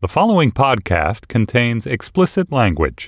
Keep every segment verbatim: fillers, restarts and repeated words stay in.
The following podcast contains explicit language.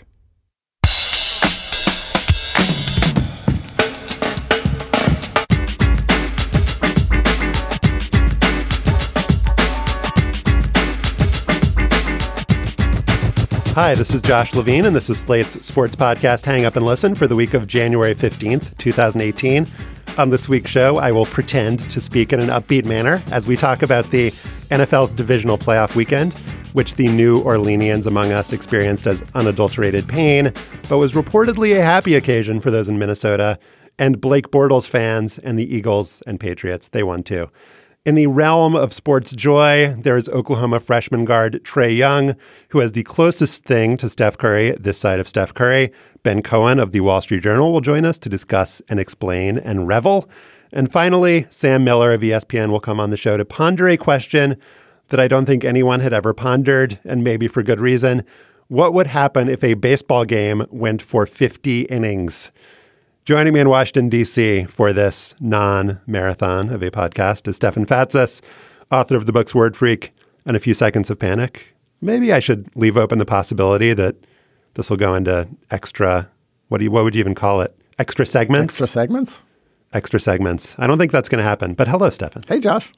Hi, this is Josh Levine, and this is Slate's sports podcast, Hang Up and Listen, for the week of January fifteenth, twenty eighteen. On this week's show, I will pretend to speak in an upbeat manner as we talk about the N F L's divisional playoff weekend, which the New Orleanians among us experienced as unadulterated pain, but was reportedly a happy occasion for those in Minnesota, and Blake Bortles fans and the Eagles and Patriots. They won too. In the realm of sports joy, there is Oklahoma freshman guard Trae Young, who has the closest thing to Steph Curry this side of Steph Curry. Ben Cohen of the Wall Street Journal will join us to discuss and explain and revel. And finally, Sam Miller of E S P N will come on the show to ponder a question that I don't think anyone had ever pondered, and maybe for good reason. What would happen if a baseball game went for fifty innings? Joining me in Washington, D C for this non-marathon of a podcast is Stefan Fatsis, author of the books Word Freak and A Few Seconds of Panic. Maybe I should leave open the possibility that this will go into extra, what do you, what would you even call it? Extra segments? Extra segments? Extra segments. I don't think that's going to happen. But hello, Stefan. Hey, Josh.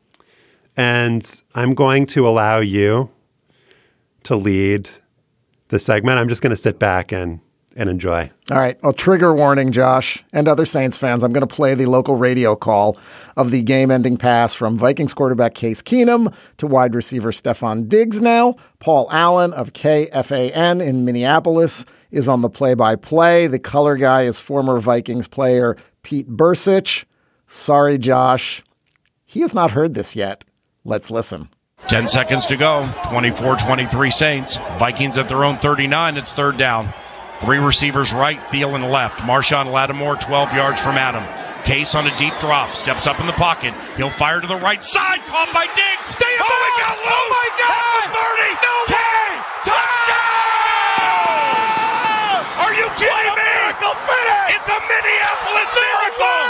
And I'm going to allow you to lead the segment. I'm just going to sit back and and enjoy. All right. Well, trigger warning, Josh, and other Saints fans. I'm going to play the local radio call of the game-ending pass from Vikings quarterback Case Keenum to wide receiver Stefon Diggs now. Paul Allen of K F A N in Minneapolis is on the play-by-play. The color guy is former Vikings player Pete Bursich. Sorry, Josh. He has not heard this yet. Let's listen. Ten seconds to go. twenty-four twenty-three Saints. Vikings at their own thirty-nine. It's third down. Three receivers right, Thielen left. Marshawn Lattimore, twelve yards from Adam. Case on a deep drop, steps up in the pocket. He'll fire to the right side, caught by Diggs. Stay up! Oh, he got loose! Oh, my God! thirty! No way! Touchdown! Are you kidding me? Miracle finish! It's a Minneapolis miracle!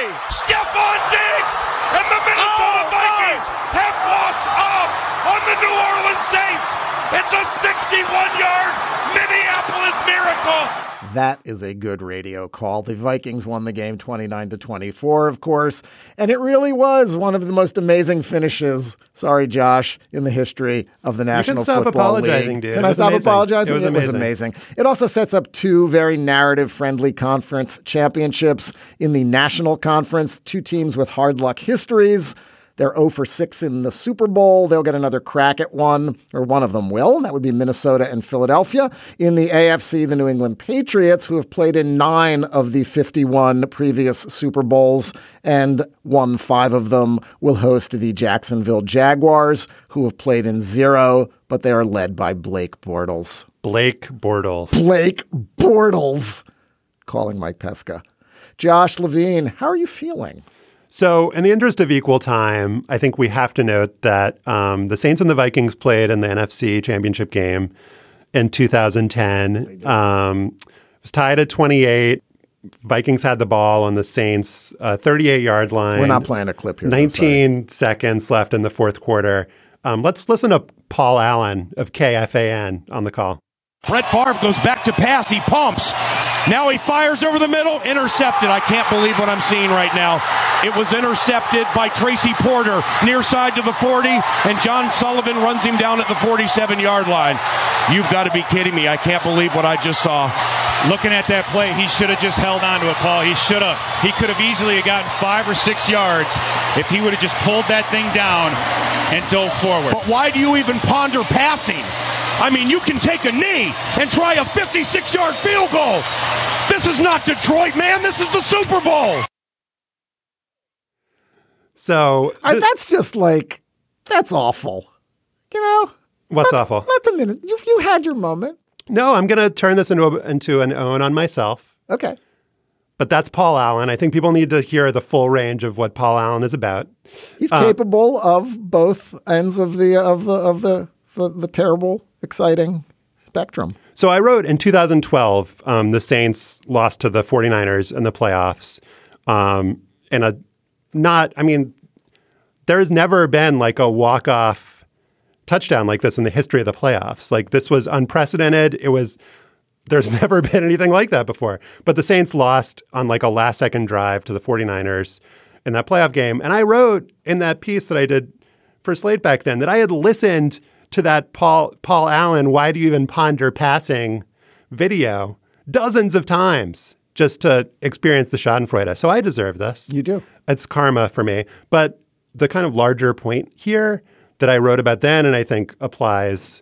Stefon Diggs and the Minnesota oh, Vikings oh. have walked up on the New Orleans Saints. It's a sixty-one-yard Minneapolis miracle. That is a good radio call. The Vikings won the game twenty-nine to twenty-four, of course, and it really was one of the most amazing finishes, sorry, Josh, in the history of the National Football League. You can stop apologizing, dude. Can I stop amazing. apologizing? It was it amazing. was amazing. It also sets up two very narrative-friendly conference championships in the National Conference, two teams with hard luck histories. They're oh for six in the Super Bowl. They'll get another crack at one, or one of them will. That would be Minnesota and Philadelphia. In the A F C, the New England Patriots, who have played in nine of the fifty-one previous Super Bowls and won five of them, will host the Jacksonville Jaguars, who have played in zero, but they are led by Blake Bortles. Blake Bortles. Blake Bortles. Calling Mike Pesca. Josh Levine, how are you feeling? So in the interest of equal time, I think we have to note that um, the Saints and the Vikings played in the N F C Championship game in two thousand ten. Um, it was tied at twenty-eight. Vikings had the ball on the Saints' uh, thirty-eight-yard line. We're not playing a clip here. nineteen seconds left in the fourth quarter. Um, let's listen to Paul Allen of K F A N on the call. Brett Favre goes back to pass. He pumps. Now he fires over the middle. Intercepted. I can't believe what I'm seeing right now. It was intercepted by Tracy Porter near side to the forty, and John Sullivan runs him down at the forty-seven-yard line. You've got to be kidding me. I can't believe what I just saw. Looking at that play, he should have just held on to it, Paul. He should have. He could have easily gotten five or six yards if he would have just pulled that thing down and dove forward. But why do you even ponder passing? I mean, you can take a knee and try a fifty-six-yard field goal. This is not Detroit, man. This is the Super Bowl. So th- that's just like, that's awful. You know? What's let, awful? Let the minute. You, you had your moment. No, I'm going to turn this into, a, into an own on myself. Okay. But that's Paul Allen. I think people need to hear the full range of what Paul Allen is about. He's uh, capable of both ends of the of the of the the, the terrible, exciting spectrum. So I wrote in two thousand twelve, um, the Saints lost to the forty-niners in the playoffs. Um, and a not, I mean, there's never been like a walk-off touchdown like this in the history of the playoffs. Like this was unprecedented. It was, there's never been anything like that before. But the Saints lost on like a last second drive to the 49ers in that playoff game. And I wrote in that piece that I did for Slate back then that I had listened to that Paul Paul Allen, Why Do You Even Ponder Passing video dozens of times just to experience the schadenfreude. So I deserve this. You do. It's karma for me. But the kind of larger point here that I wrote about then and I think applies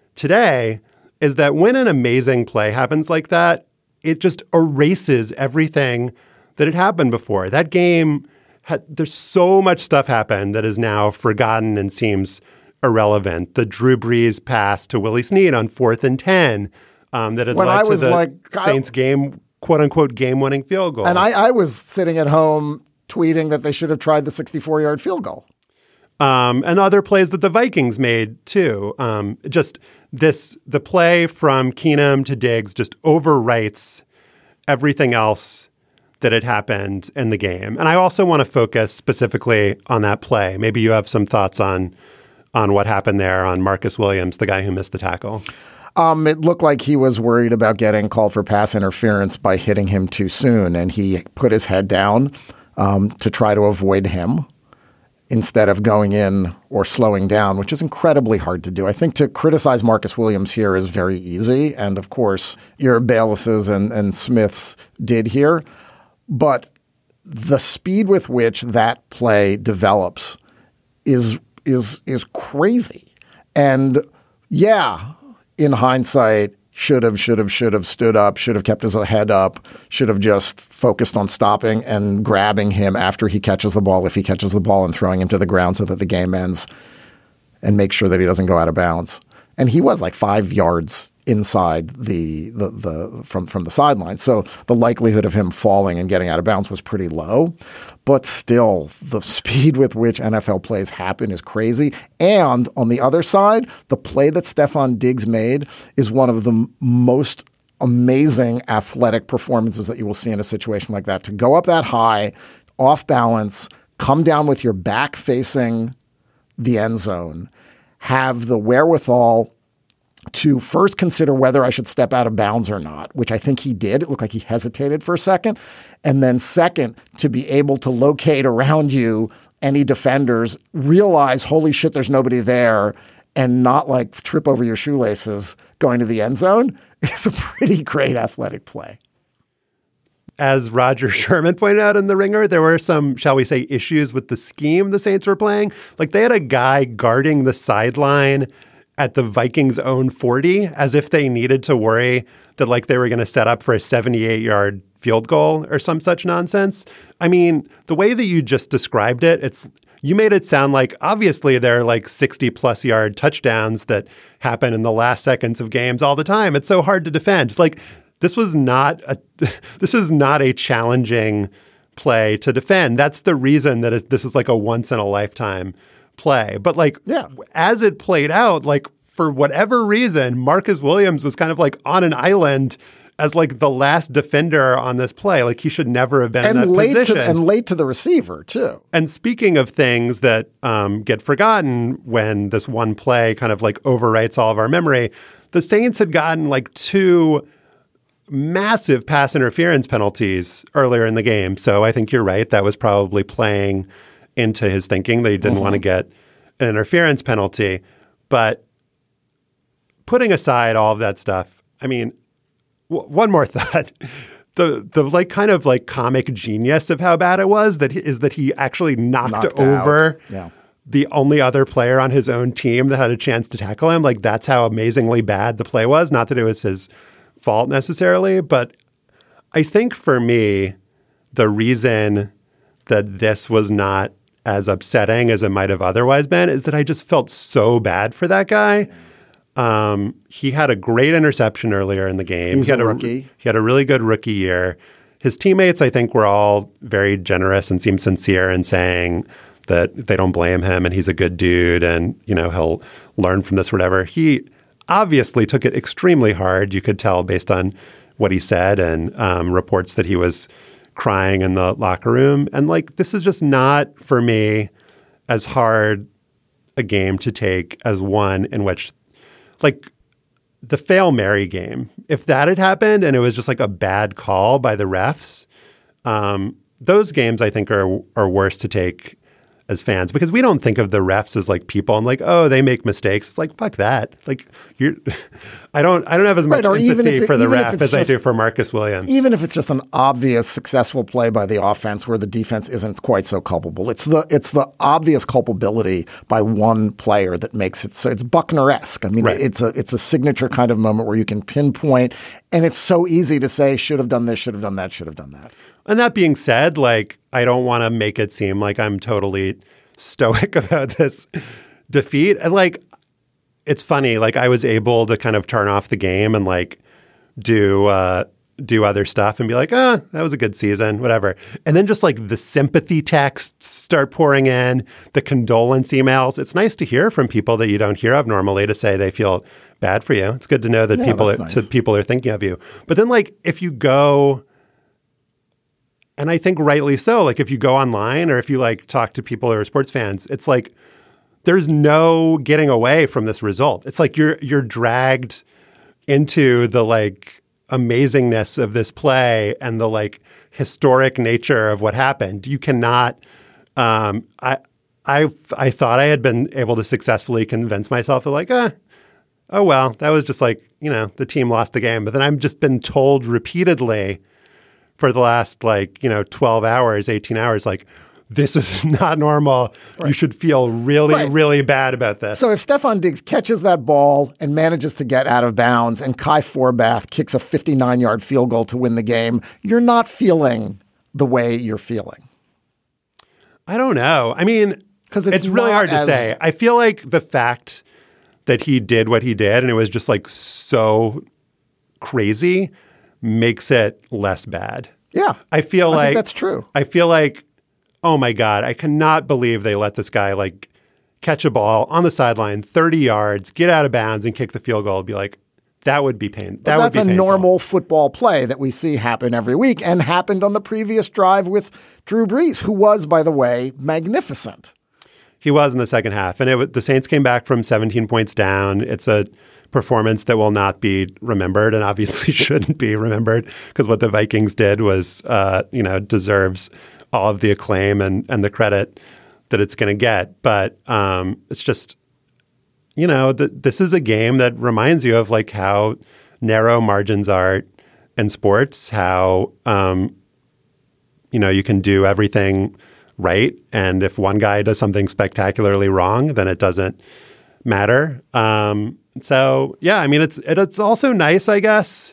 today is that when an amazing play happens like that, it just erases everything that had happened before. That game, had, there's so much stuff happened that is now forgotten and seems irrelevant. The Drew Brees pass to Willie Snead on fourth and ten um, that had when led I to was the like, Saints I, game, quote unquote, game-winning field goal. And I, I was sitting at home tweeting that they should have tried the sixty-four-yard field goal. Um, and other plays that the Vikings made too. Um, just this, the play from Keenum to Diggs just overwrites everything else that had happened in the game. And I also want to focus specifically on that play. Maybe you have some thoughts on on what happened there on Marcus Williams, the guy who missed the tackle. Um, it looked like he was worried about getting called for pass interference by hitting him too soon, and he put his head down um, to try to avoid him instead of going in or slowing down, which is incredibly hard to do. I think to criticize Marcus Williams here is very easy, and of course, your Baylesses and, and Smiths did here. But the speed with which that play develops is is is crazy. And yeah, in hindsight, should have, should have, should have stood up, should have kept his head up, should have just focused on stopping and grabbing him after he catches the ball, if he catches the ball, and throwing him to the ground so that the game ends and make sure that he doesn't go out of bounds. And he was like five yards inside the the, the from, from the sideline. So the likelihood of him falling and getting out of bounds was pretty low. But still, the speed with which N F L plays happen is crazy. And on the other side, the play that Stefon Diggs made is one of the most amazing athletic performances that you will see in a situation like that. To go up that high, off balance, come down with your back facing the end zone, have the wherewithal to first consider whether I should step out of bounds or not, which I think he did. It looked like he hesitated for a second. And then second, to be able to locate around you any defenders, realize, holy shit, there's nobody there, and not like trip over your shoelaces going to the end zone. It's a pretty great athletic play. As Roger Sherman pointed out in The Ringer, there were some, shall we say, issues with the scheme the Saints were playing. Like they had a guy guarding the sideline at the Vikings' own forty, as if they needed to worry that like they were going to set up for a seventy-eight-yard field goal or some such nonsense. I mean, the way that you just described it, it's you made it sound like obviously there are like sixty-plus yard touchdowns that happen in the last seconds of games all the time. It's so hard to defend. Like this was not a this is not a challenging play to defend. That's the reason that it, this is like a once in a lifetime play. But like, yeah. as it played out, like for whatever reason, Marcus Williams was kind of like on an island as like the last defender on this play. Like he should never have been and in that late position. To, and late to the receiver too. And speaking of things that um, get forgotten when this one play kind of like overwrites all of our memory, the Saints had gotten like two massive pass interference penalties earlier in the game. So I think you're right. That was probably playing into his thinking that he didn't mm-hmm. want to get an interference penalty. But putting aside all of that stuff, I mean, w- one more thought. The the like kind of like comic genius of how bad it was that he, is that he actually knocked, knocked over yeah. the only other player on his own team that had a chance to tackle him. Like that's how amazingly bad the play was. Not that it was his fault necessarily, but I think for me, the reason that this was not as upsetting as it might have otherwise been is that I just felt so bad for that guy. Um, he had a great interception earlier in the game. He's he had a a rookie. He had a really good rookie year. His teammates, I think, were all very generous and seemed sincere in saying that they don't blame him and he's a good dude and, you know, he'll learn from this, whatever. He obviously took it extremely hard. You could tell based on what he said and um, reports that he was crying in the locker room. And like, this is just not for me as hard a game to take as one in which, like, the Fail Mary game, if that had happened and it was just like a bad call by the refs, um, those games I think are are worse to take as fans, because we don't think of the refs as like people and like, oh, they make mistakes. It's like, fuck that. Like, you're, I don't, I don't have as much right, empathy it, for the ref as just, I do for Marcus Williams. Even if it's just an obvious successful play by the offense where the defense isn't quite so culpable, it's the it's the obvious culpability by one player that makes it so it's Buckner-esque. I mean, right. it's a it's a signature kind of moment where you can pinpoint, and it's so easy to say, should have done this, should have done that, should have done that. And that being said, like, I don't want to make it seem like I'm totally stoic about this defeat. And like, it's funny, like I was able to kind of turn off the game and like do, uh, do other stuff and be like, ah, that was a good season, whatever. And then just like the sympathy texts start pouring in, the condolence emails. It's nice to hear from people that you don't hear of normally to say they feel bad for you. It's good to know that yeah, people, are, nice. so people are thinking of you. But then like, if you go, and I think rightly so, like if you go online or if you like talk to people who are sports fans, it's like there's no getting away from this result. It's like you're you're dragged into the like amazingness of this play and the like historic nature of what happened. You cannot. Um, I I I thought I had been able to successfully convince myself of like, ah, oh well, that was just like, you know, the team lost the game. But then I've just been told repeatedly for the last like, you know, twelve hours, eighteen hours, like, this is not normal. Right. You should feel really, right. really bad about this. So if Stefon Diggs catches that ball and manages to get out of bounds and Kai Forbath kicks a fifty-nine-yard field goal to win the game, you're not feeling the way you're feeling. I don't know. I mean, because it's, it's really hard as... to say. I feel like the fact that he did what he did and it was just like so crazy makes it less bad. Yeah. I feel I like think that's true. I feel like, oh my God, I cannot believe they let this guy like catch a ball on the sideline, thirty yards, get out of bounds and kick the field goal. Be like, that would be pain. That well, would be That's a painful. normal football play that we see happen every week and happened on the previous drive with Drew Brees, who was, by the way, magnificent. He was in the second half. And it, the Saints came back from seventeen points down. It's a performance that will not be remembered and obviously shouldn't be remembered because what the Vikings did was, uh, you know, deserves all of the acclaim and, and the credit that it's going to get. But um, it's just, you know, th- this is a game that reminds you of like how narrow margins are in sports, how, um, you know, you can do everything right. And if one guy does something spectacularly wrong, then it doesn't matter. Um, so, yeah, I mean, it's it's also nice, I guess,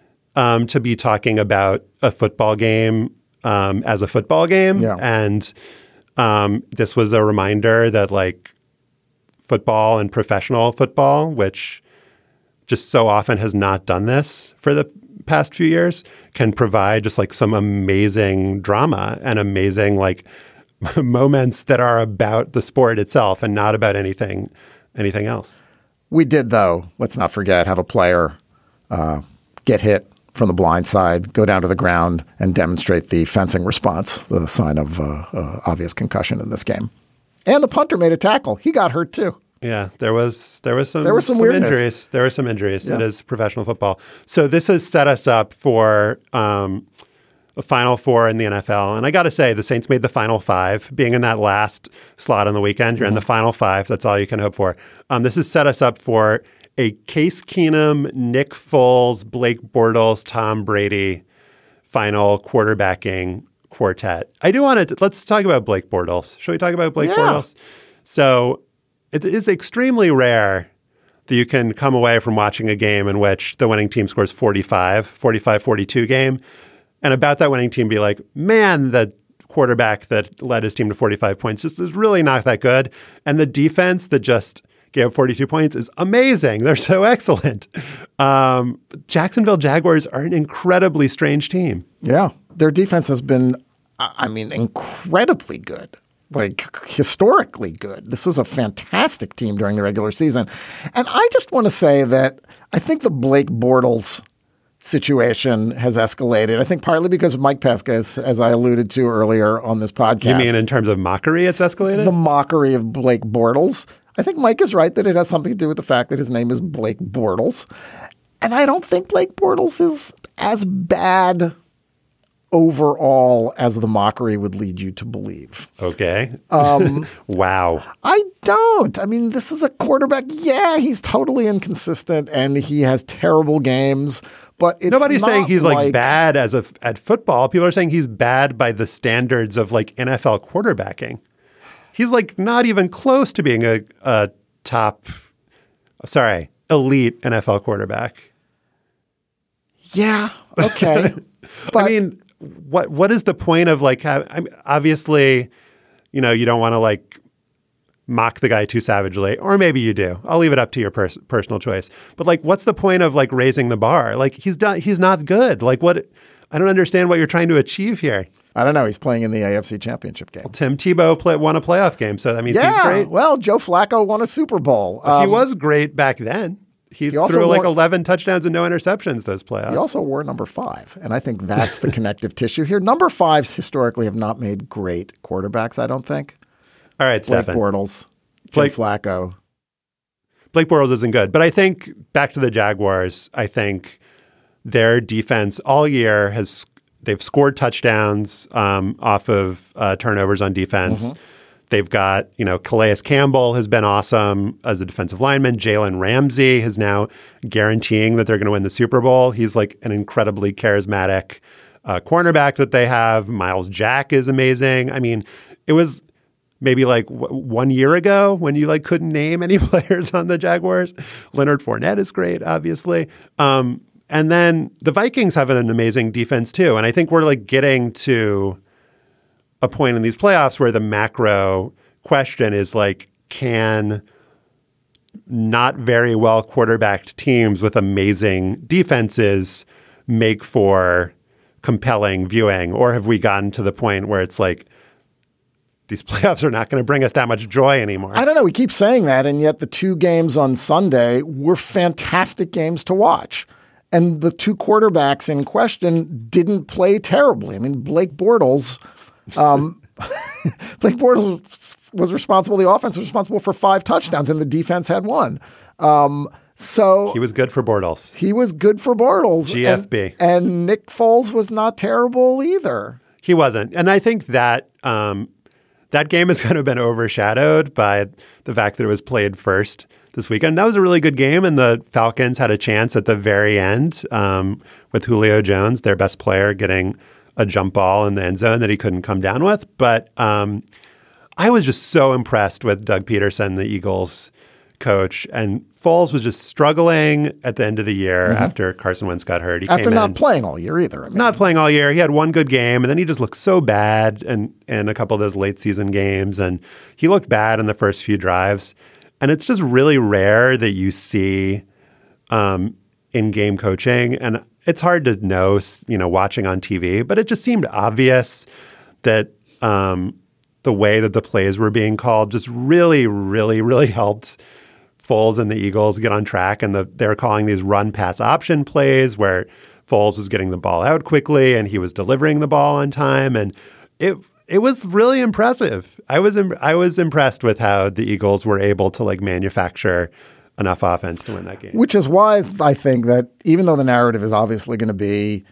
um, to be talking about a football game um, as a football game. Yeah. And um, this was a reminder that like football and professional football, which just so often has not done this for the past few years, can provide just like some amazing drama and amazing like moments that are about the sport itself and not about anything anything else. We did, though, let's not forget, have a player uh, get hit from the blind side, go down to the ground, and demonstrate the fencing response, the sign of uh, uh, obvious concussion in this game. And the punter made a tackle. He got hurt, too. Yeah, there was there was some, there was some, some weirdness. injuries. There were some injuries. Yeah. It is professional football. So this has set us up for um, a Final Four in the N F L. And I got to say, the Saints made the Final Five. Being in that last slot on the weekend, you're mm-hmm. in the Final Five. That's all you can hope for. Um, this has set us up for a Case Keenum, Nick Foles, Blake Bortles, Tom Brady final quarterbacking quartet. I do want to – let's talk about Blake Bortles. Shall we talk about Blake yeah. Bortles? So it is extremely rare that you can come away from watching a game in which the winning team scores forty-five, forty-five forty-two game, and about that winning team be like, man, the quarterback that led his team to forty-five points just is really not that good. And the defense that just gave forty-two points is amazing. They're so excellent. Um, Jacksonville Jaguars are an incredibly strange team. Yeah. Their defense has been, I mean, incredibly good. Like historically good. This was a fantastic team during the regular season. And I just want to say that I think the Blake Bortles situation has escalated. I think partly because of Mike Pesca, as, as I alluded to earlier on this podcast. You mean in terms of mockery it's escalated? The mockery of Blake Bortles. I think Mike is right that it has something to do with the fact that his name is Blake Bortles. And I don't think Blake Bortles is as bad overall as the mockery would lead you to believe. Okay. Um, wow. I don't. I mean, this is a quarterback. Yeah, he's totally inconsistent and he has terrible games, but it's Nobody's not saying he's like, like bad as a, at football. People are saying he's bad by the standards of like N F L quarterbacking. He's like not even close to being a, a top, sorry, elite N F L quarterback. Yeah. Okay. But I mean, what what is the point of like? I mean, obviously, you know, you don't want to like mock the guy too savagely, or maybe you do. I'll leave it up to your pers- personal choice. But like, what's the point of like raising the bar? Like he's done. He's not good. Like what? I don't understand what you're trying to achieve here. I don't know. He's playing in the A F C Championship game. Well, Tim Tebow play, won a playoff game, so that means yeah, he's great. Well, Joe Flacco won a Super Bowl. Um, he Um, was great back then. He, he also threw like wore, eleven touchdowns and no interceptions those playoffs. He also wore number five, and I think that's the connective tissue here. Number fives historically have not made great quarterbacks, I don't think. All right, Blake Stefan. Bortles, Joe Blake Flacco. Blake Bortles isn't good, but I think back to the Jaguars, I think their defense all year has they've scored touchdowns um, off of uh, turnovers on defense. Mm-hmm. They've got, you know, Calais Campbell has been awesome as a defensive lineman. Jalen Ramsey is now guaranteeing that they're going to win the Super Bowl. He's like an incredibly charismatic uh, cornerback that they have. Miles Jack is amazing. I mean, it was maybe like w- one year ago when you like couldn't name any players on the Jaguars. Leonard Fournette is great, obviously. Um, and then the Vikings have an amazing defense too. And I think we're like getting to a point in these playoffs where the macro question is like, can not very well quarterbacked teams with amazing defenses make for compelling viewing? Or have we gotten to the point where it's like, these playoffs are not going to bring us that much joy anymore? I don't know. We keep saying that, and yet the two games on Sunday were fantastic games to watch. And the two quarterbacks in question didn't play terribly. I mean, Blake Bortles... Um, Blake Bortles was responsible. The offense was responsible for five touchdowns, and the defense had one. Um, so he was good for Bortles. He was good for Bortles. G F B. And, and Nick Foles was not terrible either. He wasn't. And I think that um, that game has kind of been overshadowed by the fact that it was played first this weekend. That was a really good game, and the Falcons had a chance at the very end um, with Julio Jones, their best player, getting a jump ball in the end zone that he couldn't come down with. But um, I was just so impressed with Doug Peterson, the Eagles coach. And Foles was just struggling at the end of the year mm-hmm. after Carson Wentz got hurt. He after came not in, playing all year either. I mean. Not playing all year. He had one good game, and then he just looked so bad in, in a couple of those late season games. And he looked bad in the first few drives. And it's just really rare that you see um, in-game coaching. And it's hard to know, you know, watching on T V, but it just seemed obvious that um, the way that the plays were being called just really, really, really helped Foles and the Eagles get on track. And the, they were calling these run-pass option plays where Foles was getting the ball out quickly and he was delivering the ball on time. And it it was really impressive. I was im- I was impressed with how the Eagles were able to like manufacture enough offense to win that game. Which is why I think that even though the narrative is obviously going to be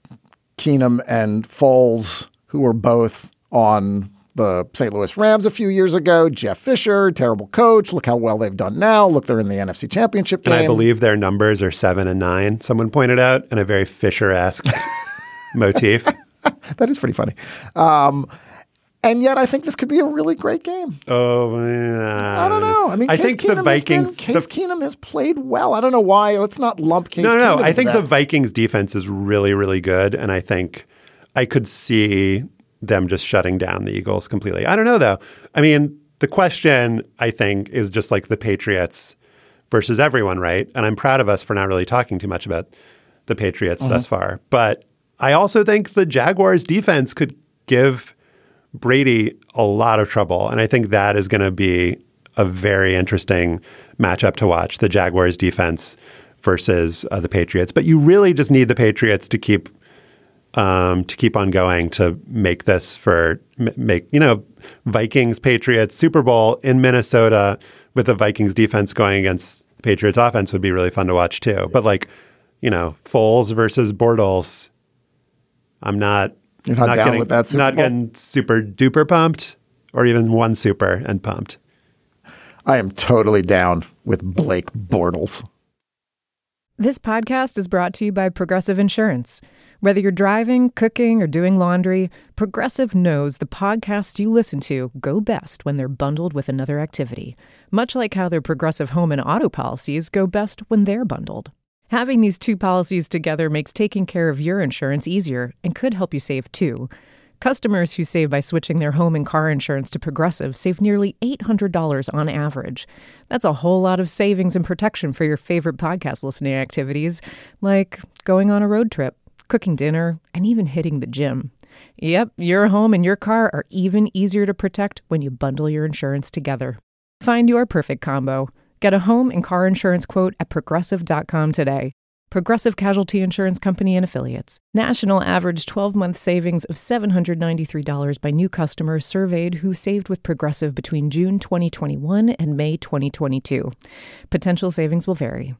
Keenum and Foles, who were both on the Saint Louis Rams a few years ago, Jeff Fisher, terrible coach. Look how well they've done now. Look, they're in the N F C Championship game. And I believe their numbers are seven and nine, someone pointed out, in a very Fisher-esque motif. That is pretty funny. Um, And yet, I think this could be a really great game. Oh, yeah. I don't know. I mean, I Case think Keenum the Vikings. Has been, Case the, Keenum has played well. I don't know why. Let's not lump Case. No, no. Keenum I think that. the Vikings defense is really, really good, and I think I could see them just shutting down the Eagles completely. I don't know, though. I mean, the question I think is just like the Patriots versus everyone, right? And I'm proud of us for not really talking too much about the Patriots mm-hmm. thus far, but I also think the Jaguars defense could give Brady a lot of trouble. And I think that is going to be a very interesting matchup to watch, the Jaguars defense versus uh, the Patriots. But you really just need the Patriots to keep um, to keep on going to make this for make you know Vikings Patriots Super Bowl in Minnesota with the Vikings defense going against the Patriots offense would be really fun to watch too. But like you know Foles versus Bortles, I'm not. You're not, not down getting, with that Super not Bowl? getting super duper pumped, or even one super and pumped. I am totally down with Blake Bortles. This podcast is brought to you by Progressive Insurance. Whether you're driving, cooking, or doing laundry, Progressive knows the podcasts you listen to go best when they're bundled with another activity, much like how their Progressive home and auto policies go best when they're bundled. Having these two policies together makes taking care of your insurance easier and could help you save too. Customers who save by switching their home and car insurance to Progressive save nearly eight hundred dollars on average. That's a whole lot of savings and protection for your favorite podcast listening activities, like going on a road trip, cooking dinner, and even hitting the gym. Yep, your home and your car are even easier to protect when you bundle your insurance together. Find your perfect combo. Get a home and car insurance quote at progressive dot com today. Progressive Casualty Insurance Company and Affiliates. National average twelve-month savings of seven hundred ninety-three dollars by new customers surveyed who saved with Progressive between June twenty twenty-one and May twenty twenty-two. Potential savings will vary.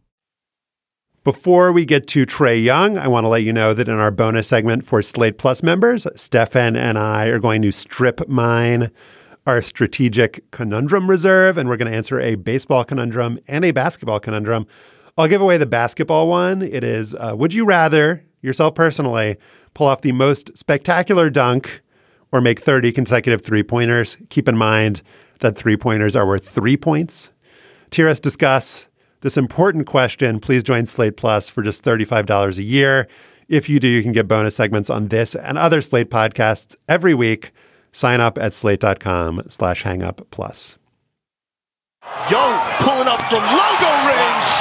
Before we get to Trae Young, I want to let you know that in our bonus segment for Slate Plus members, Stefan and I are going to strip mine our strategic conundrum reserve, and we're going to answer a baseball conundrum and a basketball conundrum. I'll give away the basketball one. It is, uh, would you rather, yourself personally, pull off the most spectacular dunk or make thirty consecutive three-pointers? Keep in mind that three-pointers are worth three points. To hear us discuss this important question, please join Slate Plus for just thirty-five dollars a year. If you do, you can get bonus segments on this and other Slate podcasts every week. Sign up at slate.com slash hangup plus. Young pulling up from logo range.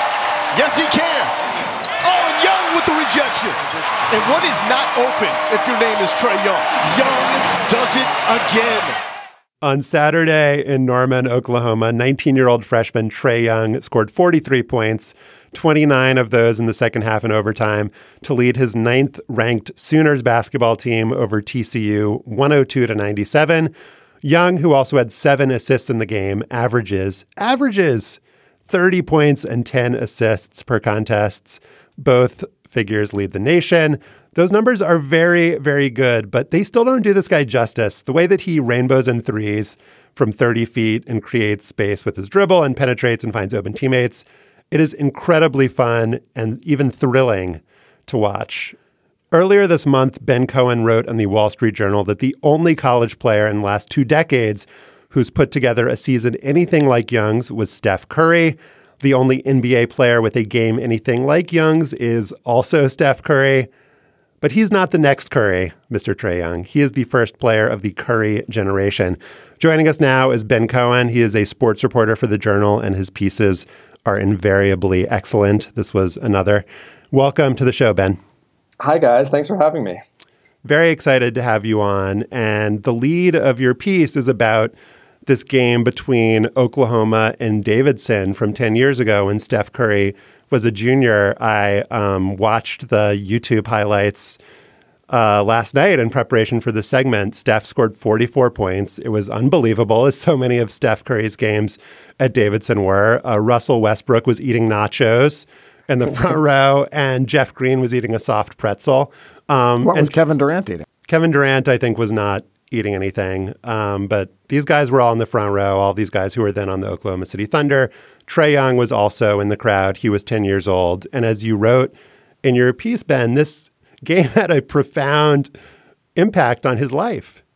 Yes, he can. Oh, and Young with the rejection. And what is not open if your name is Trae Young? Young does it again. On Saturday in Norman, Oklahoma, nineteen-year-old freshman Trae Young scored forty-three points, twenty-nine of those in the second half and overtime, to lead his ninth-ranked Sooners basketball team over T C U one oh two to ninety-seven. Young, who also had seven assists in the game, averages, averages thirty points and ten assists per contests. Both figures lead the nation. Those numbers are very, very good, but they still don't do this guy justice. The way that he rainbows in threes from thirty feet and creates space with his dribble and penetrates and finds open teammates, it is incredibly fun and even thrilling to watch. Earlier this month, Ben Cohen wrote in the Wall Street Journal that the only college player in the last two decades who's put together a season anything like Young's was Steph Curry. The only N B A player with a game anything like Young's is also Steph Curry. But he's not the next Curry, Mister Trae Young. He is the first player of the Curry generation. Joining us now is Ben Cohen. He is a sports reporter for The Journal, and his pieces are invariably excellent. This was another. Welcome to the show, Ben. Hi, guys. Thanks for having me. Very excited to have you on. And the lead of your piece is about this game between Oklahoma and Davidson from ten years ago when Steph Curry was a junior. I um, watched the YouTube highlights uh, last night in preparation for this segment. Steph scored forty-four points. It was unbelievable, as so many of Steph Curry's games at Davidson were. Uh, Russell Westbrook was eating nachos in the front row, and Jeff Green was eating a soft pretzel. Um, what was and Kevin Durant eating? Kevin Durant, I think, was not eating anything. Um, but these guys were all in the front row, all these guys who were then on the Oklahoma City Thunder. Trae Young was also in the crowd. He was ten years old. And as you wrote in your piece, Ben, this game had a profound impact on his life.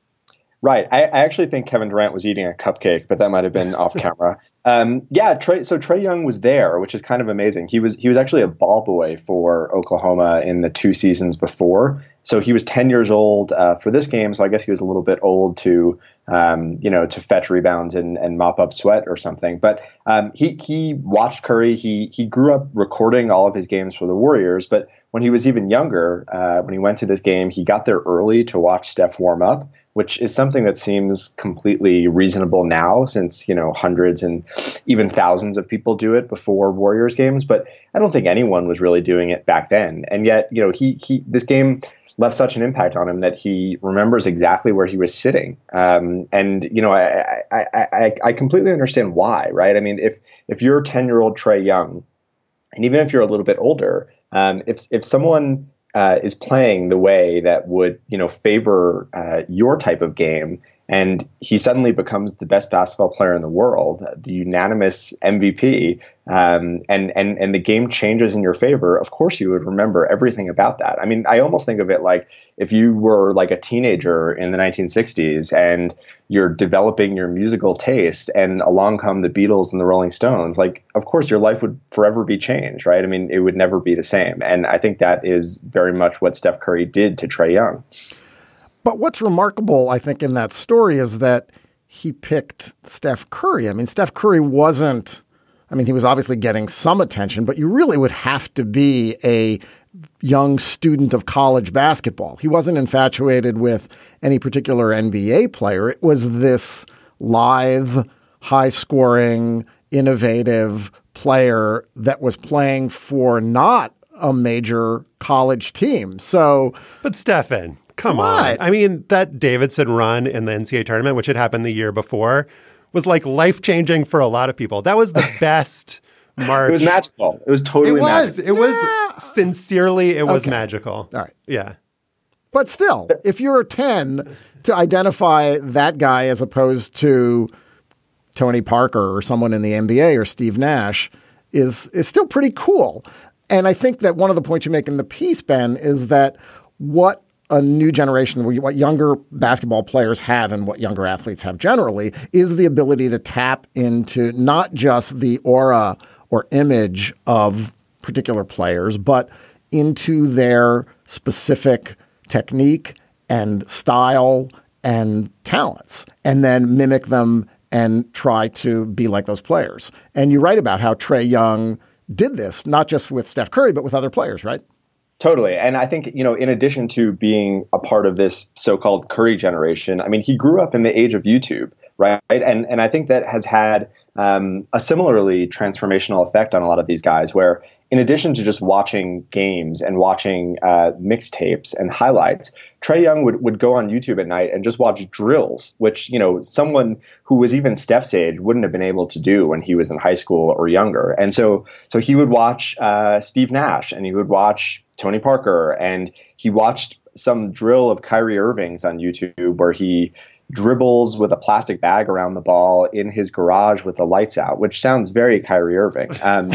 Right. I, I actually think Kevin Durant was eating a cupcake, but that might have been off camera. Um, yeah, Trae, so Trae Young was there, which is kind of amazing. He was he was actually a ball boy for Oklahoma in the two seasons before. So he was ten years old uh, for this game. So I guess he was a little bit old to, um, you know, to fetch rebounds and, and mop up sweat or something. But um, he he watched Curry. He he grew up recording all of his games for the Warriors. But when he was even younger, uh, when he went to this game, he got there early to watch Steph warm up. which is something that seems completely reasonable now since, you know, hundreds and even thousands of people do it before Warriors games. But I don't think anyone was really doing it back then. And yet, you know, he he this game left such an impact on him that he remembers exactly where he was sitting. Um, and, you know, I, I, I, I completely understand why, right? I mean, if if you're ten-year-old Trae Young, and even if you're a little bit older, um, if if someone uh, is playing the way that would, you know, favor uh, your type of game, and he suddenly becomes the best basketball player in the world, the unanimous M V P, um, and and and the game changes in your favor, of course you would remember everything about that. I mean, I almost think of it like if you were like a teenager in the nineteen sixties and you're developing your musical taste, and along come the Beatles and the Rolling Stones, like, of course your life would forever be changed, right? I mean, it would never be the same. And I think that is very much what Steph Curry did to Trae Young. But what's remarkable, I think, in that story is that he picked Steph Curry. I mean, Steph Curry wasn't, I mean, he was obviously getting some attention, but you really would have to be a young student of college basketball. He wasn't infatuated with any particular N B A player. It was this lithe, high-scoring, innovative player that was playing for not a major college team. So, but Stephen, come what? on. I mean, that Davidson run in the N C double A tournament, which had happened the year before, was like life-changing for a lot of people. That was the best March. It was magical. It was totally it was. magical. It was. Yeah. Sincerely, it was okay. magical. All right. Yeah. But still, if you're ten, to identify that guy as opposed to Tony Parker or someone in the N B A or Steve Nash is is still pretty cool. And I think that one of the points you make in the piece, Ben, is that what a new generation, what younger basketball players have and what younger athletes have generally, is the ability to tap into not just the aura or image of particular players, but into their specific technique and style and talents, and then mimic them and try to be like those players. And you write about how Trae Young did this, not just with Steph Curry, but with other players, right? Totally. And I think, you know, in addition to being a part of this so-called Curry generation, I mean, he grew up in the age of YouTube, right? And and I think that has had um, a similarly transformational effect on a lot of these guys, where in addition to just watching games and watching uh, mixtapes and highlights, Trae Young would, would go on YouTube at night and just watch drills, which, you know, someone who was even Steph's age wouldn't have been able to do when he was in high school or younger. And so so he would watch uh, Steve Nash, and he would watch Tony Parker, and he watched some drill of Kyrie Irving's on YouTube where he dribbles with a plastic bag around the ball in his garage with the lights out, which sounds very Kyrie Irving. Um,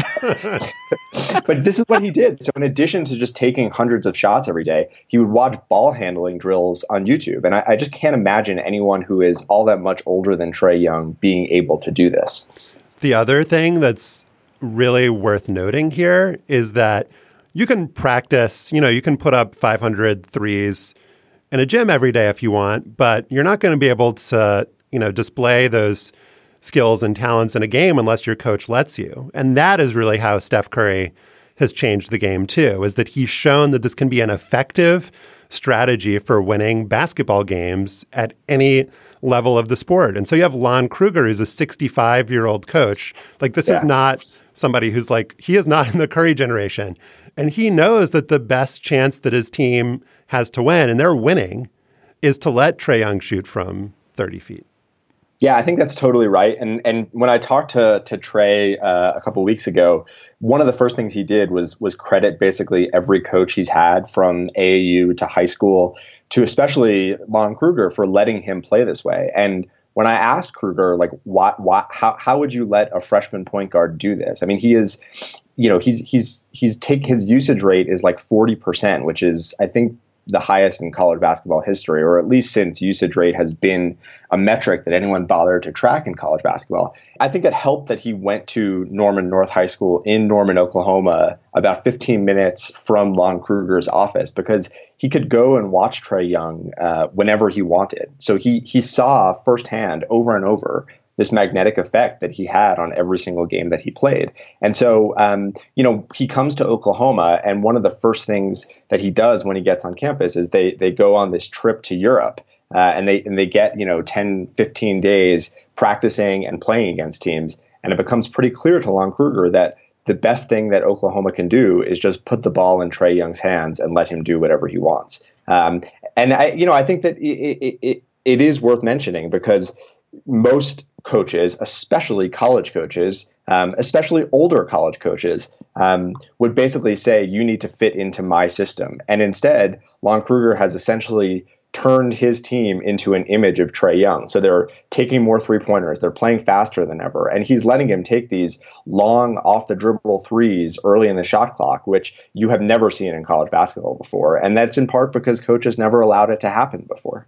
but this is what he did. So in addition to just taking hundreds of shots every day, he would watch ball handling drills on YouTube. And I, I just can't imagine anyone who is all that much older than Trae Young being able to do this. The other thing that's really worth noting here is that you can practice, you know, you can put up five hundred threes in a gym every day if you want, but you're not going to be able to, you know, display those skills and talents in a game unless your coach lets you. And that is really how Steph Curry has changed the game too, is that he's shown that this can be an effective strategy for winning basketball games at any level of the sport. And so you have Lon Kruger, who's a sixty-five-year-old coach. Like, this yeah. is not somebody who's like, he is not in the Curry generation. And he knows that the best chance that his team has to win, and they're winning, is to let Trae Young shoot from thirty feet. Yeah, I think that's totally right. And and when I talked to to Trae uh, a couple of weeks ago, one of the first things he did was was credit basically every coach he's had from A A U to high school to especially Lon Kruger for letting him play this way. And when I asked Kruger, like, why, why, how, how would you let a freshman point guard do this? I mean, he is, you know, he's he's he's take his usage rate is like forty percent, which is, I think, the highest in college basketball history, or at least since usage rate has been a metric that anyone bothered to track in college basketball. I think it helped that he went to Norman North High School in Norman, Oklahoma, about fifteen minutes from Lon Kruger's office, because he could go and watch Trae Young uh, whenever he wanted. So he he saw firsthand over and over this magnetic effect that he had on every single game that he played. And so, um, you know, he comes to Oklahoma, and one of the first things that he does when he gets on campus is they they go on this trip to Europe. uh, and they and they get, you know, ten, fifteen days practicing and playing against teams. And it becomes pretty clear to Lon Kruger that the best thing that Oklahoma can do is just put the ball in Trae Young's hands and let him do whatever he wants. Um, and I, you know, I think that it, it, it is worth mentioning because most coaches, especially college coaches, um, especially older college coaches, um, would basically say, you need to fit into my system. And instead, Lon Kruger has essentially turned his team into an image of Trae Young. So they're taking more three-pointers. They're playing faster than ever. And he's letting him take these long off-the-dribble threes early in the shot clock, which you have never seen in college basketball before. And that's in part because coaches never allowed it to happen before.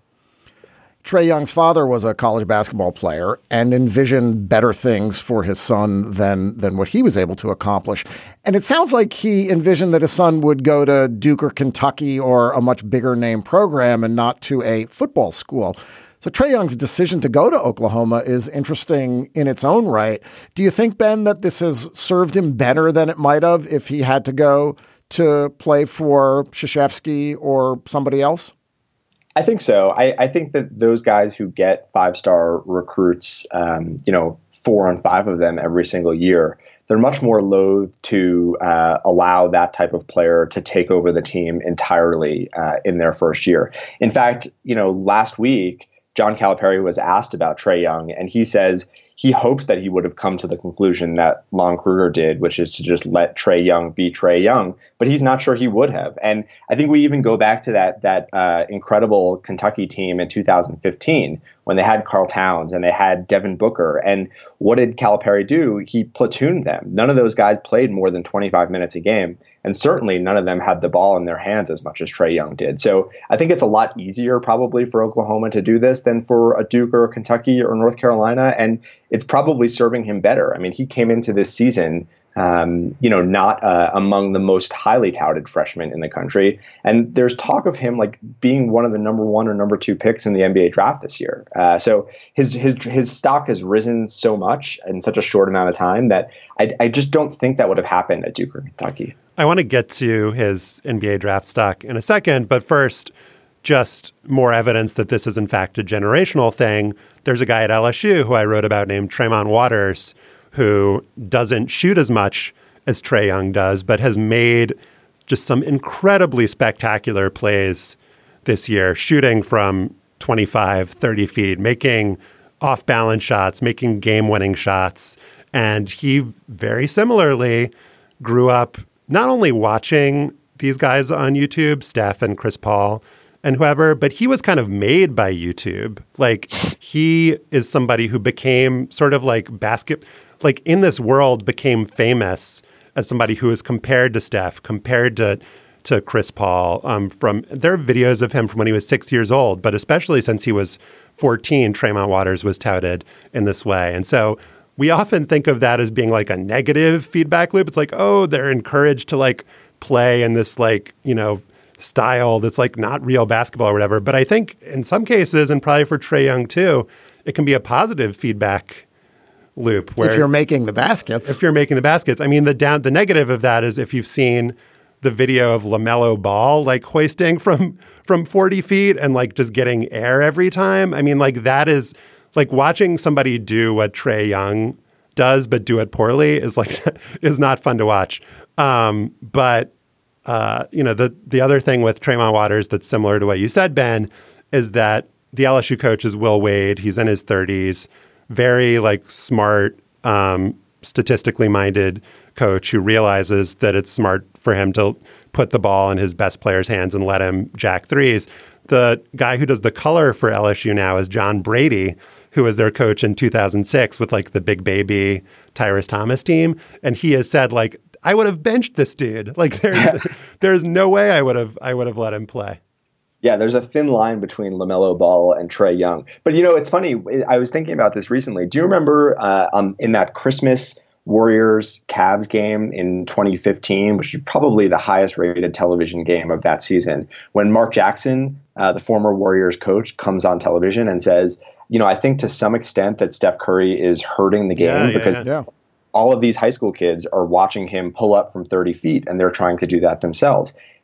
Trae Young's father was a college basketball player and envisioned better things for his son than than what he was able to accomplish. And it sounds like he envisioned that his son would go to Duke or Kentucky or a much bigger name program and not to a football school. So Trae Young's decision to go to Oklahoma is interesting in its own right. Do you think, Ben, that this has served him better than it might have if he had to go to play for Krzyzewski or somebody else? I think so. I, I think that those guys who get five-star recruits, um, you know, four on five of them every single year, they're much more loath to uh, allow that type of player to take over the team entirely uh, in their first year. In fact, you know, last week, John Calipari was asked about Trae Young, and he says he hopes that he would have come to the conclusion that Lon Kruger did, which is to just let Trae Young be Trae Young, but he's not sure he would have. And I think we even go back to that that uh, incredible Kentucky team in two thousand fifteen when they had Karl Towns and they had Devin Booker. And what did Calipari do? He platooned them. None of those guys played more than twenty-five minutes a game. And certainly none of them had the ball in their hands as much as Trae Young did. So I think it's a lot easier probably for Oklahoma to do this than for a Duke or a Kentucky or North Carolina. And it's probably serving him better. I mean, he came into this season, um, you know, not uh, among the most highly touted freshmen in the country. And there's talk of him like being one of the number one or number two picks in the N B A draft this year. Uh, so his his his stock has risen so much in such a short amount of time that I, I just don't think that would have happened at Duke or Kentucky. I want to get to his N B A draft stock in a second, but first, just more evidence that this is in fact a generational thing. There's a guy at L S U who I wrote about named Tremont Waters, who doesn't shoot as much as Trae Young does, but has made just some incredibly spectacular plays this year, shooting from twenty-five, thirty feet, making off-balance shots, making game-winning shots. And he very similarly grew up not only watching these guys on YouTube, Steph and Chris Paul and whoever, but he was kind of made by YouTube. Like, he is somebody who became sort of like basket, like in this world became famous as somebody who is compared to Steph, compared to to Chris Paul. Um, from there are videos of him from when he was six years old, but especially since he was fourteen, Tremont Waters was touted in this way. And so we often think of that as being like a negative feedback loop. It's like, oh, they're encouraged to like play in this like, you know, style that's like not real basketball or whatever. But I think in some cases, and probably for Trae Young too, it can be a positive feedback loop. Where if you're making the baskets. If you're making the baskets. I mean, the down the negative of that is if you've seen the video of LaMelo Ball like hoisting from from forty feet and like just getting air every time. I mean, like that is like watching somebody do what Trae Young does, but do it poorly is like is not fun to watch. Um, but uh, you know, the the other thing with Tremont Waters that's similar to what you said, Ben, is that the L S U coach is Will Wade. He's in his thirties, very like smart, um, statistically minded coach who realizes that it's smart for him to put the ball in his best player's hands and let him jack threes. The guy who does the color for L S U now is John Brady, who was their coach in two thousand six with like the Big Baby Tyrus Thomas team. And he has said like, I would have benched this dude. Like there's, there's no way I would have, I would have let him play. Yeah, there's a thin line between LaMelo Ball and Trae Young. But, you know, it's funny. I was thinking about this recently. Do you remember uh, um, in that Christmas Warriors-Cavs game in twenty fifteen, which is probably the highest-rated television game of that season, when Mark Jackson, uh, the former Warriors coach, comes on television and says, you know, I think to some extent that Steph Curry is hurting the game yeah, yeah, because yeah. all of these high school kids are watching him pull up from thirty feet, and they're trying to do that themselves.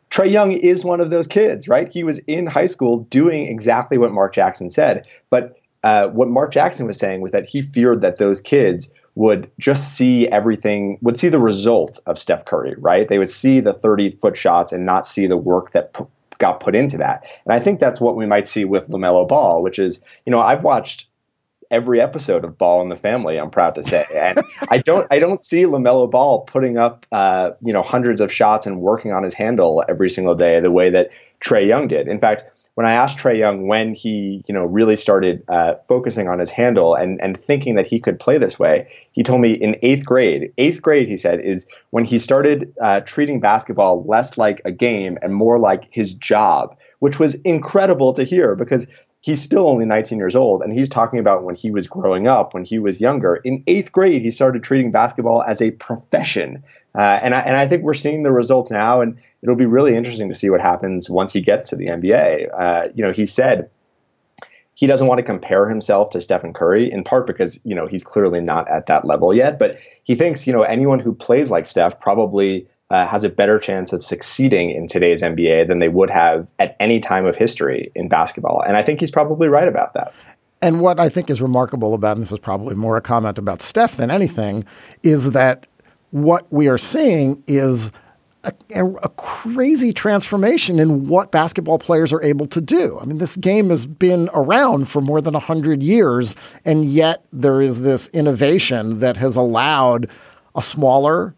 Trae Young is one of those kids, right? He was in high school doing exactly what Mark Jackson said. But uh, what Mark Jackson was saying was that he feared that those kids would just see everything, would see the result of Steph Curry, right? They would see the thirty-foot shots and not see the work that p- got put into that. And I think that's what we might see with LaMelo Ball, which is, you know, I've watched every episode of Ball in the Family, I'm proud to say. And I don't I don't see LaMelo Ball putting up, uh, you know, hundreds of shots and working on his handle every single day the way that Trae Young did. In fact, when I asked Trae Young when he, you know, really started uh, focusing on his handle and, and thinking that he could play this way, he told me in eighth grade. Eighth grade, he said, is when he started uh, treating basketball less like a game and more like his job, which was incredible to hear because he's still only nineteen years old. And he's talking about when he was growing up, when he was younger. In eighth grade, he started treating basketball as a profession. Uh, and, I, and I think we're seeing the results now. And it'll be really interesting to see what happens once he gets to the N B A. Uh, you know, he said he doesn't want to compare himself to Stephen Curry, in part because, you know, he's clearly not at that level yet. But he thinks, you know, anyone who plays like Steph probably uh, has a better chance of succeeding in today's N B A than they would have at any time of history in basketball. And I think he's probably right about that. And what I think is remarkable about, and this is probably more a comment about Steph than anything, is that what we are seeing is A, a crazy transformation in what basketball players are able to do. I mean, this game has been around for more than one hundred years, and yet there is this innovation that has allowed a smaller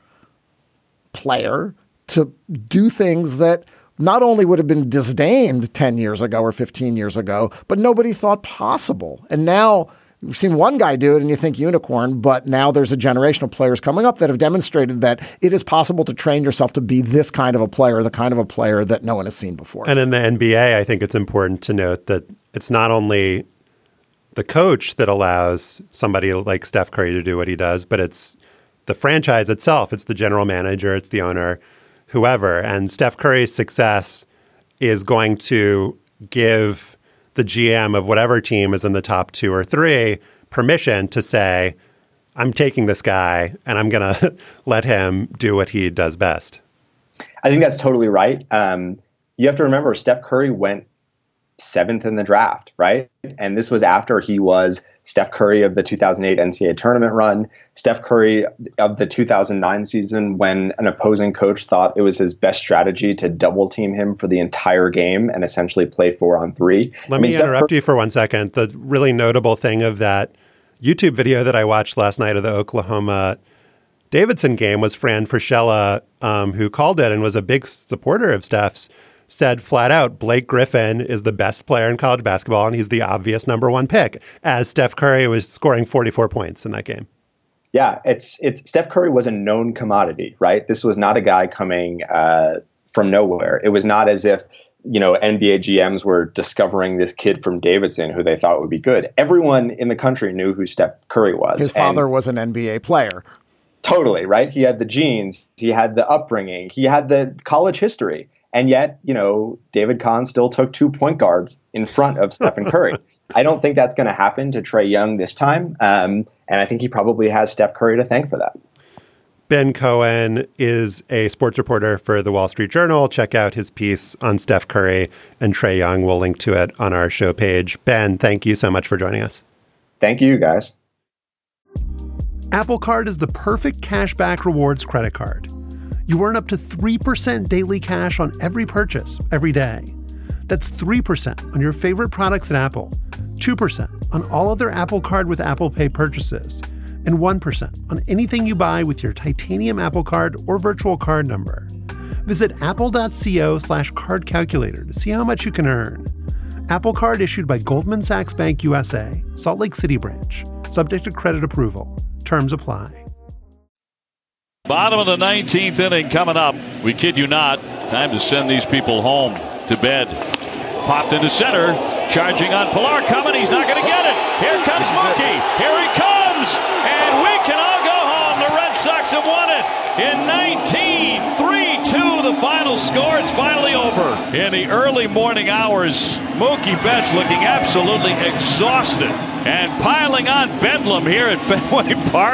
player to do things that not only would have been disdained ten years ago or fifteen years ago, but nobody thought possible. And now we've seen one guy do it and you think unicorn, but now there's a generation of players coming up that have demonstrated that it is possible to train yourself to be this kind of a player, the kind of a player that no one has seen before. And in the N B A, I think it's important to note that it's not only the coach that allows somebody like Steph Curry to do what he does, but it's the franchise itself. It's the general manager, it's the owner, whoever. And Steph Curry's success is going to give the G M of whatever team is in the top two or three permission to say, I'm taking this guy and I'm going to let him do what he does best. I think that's totally right. Um, you have to remember, Steph Curry went seventh in the draft, right? And this was after he was Steph Curry of the two thousand eight N C double A tournament run, Steph Curry of the two thousand nine season when an opposing coach thought it was his best strategy to double team him for the entire game and essentially play four on three. Let I mean, me Steph interrupt Cur- you for one second. The really notable thing of that YouTube video that I watched last night of the Oklahoma Davidson game was Fran Fraschilla, um, who called it and was a big supporter of Steph's, said flat out, Blake Griffin is the best player in college basketball, and he's the obvious number one pick, as Steph Curry was scoring forty-four points in that game. Yeah, it's it's Steph Curry was a known commodity, right? This was not a guy coming uh, from nowhere. It was not as if, you know, N B A G Ms were discovering this kid from Davidson who they thought would be good. Everyone in the country knew who Steph Curry was. His father and was an N B A player. Totally, right? He had the genes, he had the upbringing, he had the college history. And yet, you know, David Kahn still took two point guards in front of Stephen Curry. I don't think that's going to happen to Trae Young this time. Um, and I think he probably has Steph Curry to thank for that. Ben Cohen is a sports reporter for the Wall Street Journal. Check out his piece on Steph Curry and Trae Young. We'll link to it on our show page. Ben, thank you so much for joining us. Thank you, guys. Apple Card is the perfect cashback rewards credit card. You earn up to three percent daily cash on every purchase, every day. That's three percent on your favorite products at Apple, two percent on all other Apple Card with Apple Pay purchases, and one percent on anything you buy with your titanium Apple Card or virtual card number. Visit apple.co slash card calculator to see how much you can earn. Apple Card issued by Goldman Sachs Bank U S A, Salt Lake City branch. Subject to credit approval. Terms apply. Bottom of the nineteenth inning coming up. We kid you not. Time to send these people home to bed. Popped into center. Charging on Pilar. Coming. He's not going to get it. Here comes Mookie. Here he comes. And we can all go home. The Red Sox have won it in nineteen. three two the final score. It's finally over. In the early morning hours, Mookie Betts looking absolutely exhausted and piling on bedlam here at Fenway Park.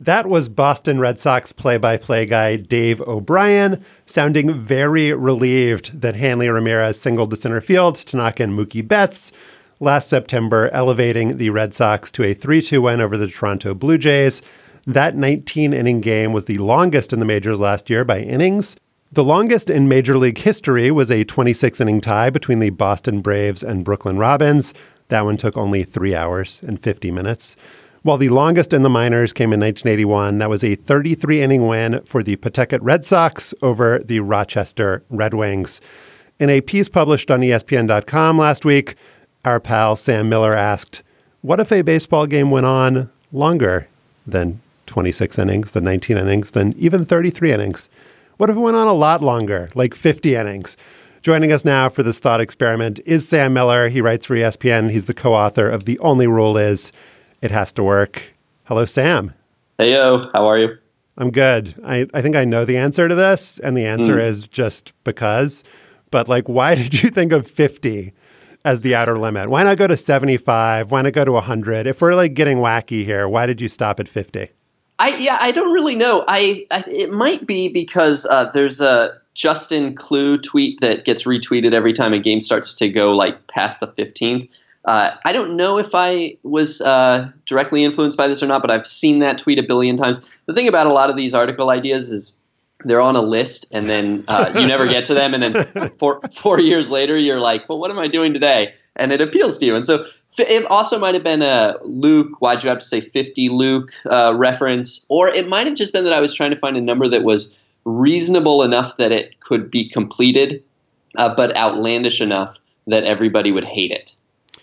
That was Boston Red Sox play-by-play guy Dave O'Brien, sounding very relieved that Hanley Ramirez singled to center field to knock in Mookie Betts last September, elevating the Red Sox to a three two win over the Toronto Blue Jays. That nineteen-inning game was the longest in the majors last year by innings. The longest in Major League history was a twenty-six-inning tie between the Boston Braves and Brooklyn Robins. That one took only three hours and fifty minutes. While the longest in the minors came in nineteen eighty-one, that was a thirty-three-inning win for the Pawtucket Red Sox over the Rochester Red Wings. In a piece published on E S P N dot com last week, our pal Sam Miller asked, what if a baseball game went on longer than twenty-six innings, than nineteen innings, than even thirty-three innings? What if it went on a lot longer, like fifty innings? Joining us now for this thought experiment is Sam Miller. He writes for E S P N. He's the co-author of The Only Rule Is It Has to Work. Hello, Sam. Hey, yo. How are you? I'm good. I, I think I know the answer to this, and the answer mm. is just because. But, like, why did you think of fifty as the outer limit? Why not go to seventy-five? Why not go to one hundred? If we're, like, getting wacky here, why did you stop at fifty? I Yeah, I don't really know. I, I It might be because uh, there's a Justin Clue tweet that gets retweeted every time a game starts to go, like, past the fifteenth. Uh, I don't know if I was uh, directly influenced by this or not, but I've seen that tweet a billion times. The thing about a lot of these article ideas is they're on a list and then uh, you never get to them. And then four, four years later, you're like, well, what am I doing today? And it appeals to you. And so it also might have been a Luke, why'd you have to say fifty Luke uh, reference? Or it might have just been that I was trying to find a number that was reasonable enough that it could be completed, uh, but outlandish enough that everybody would hate it.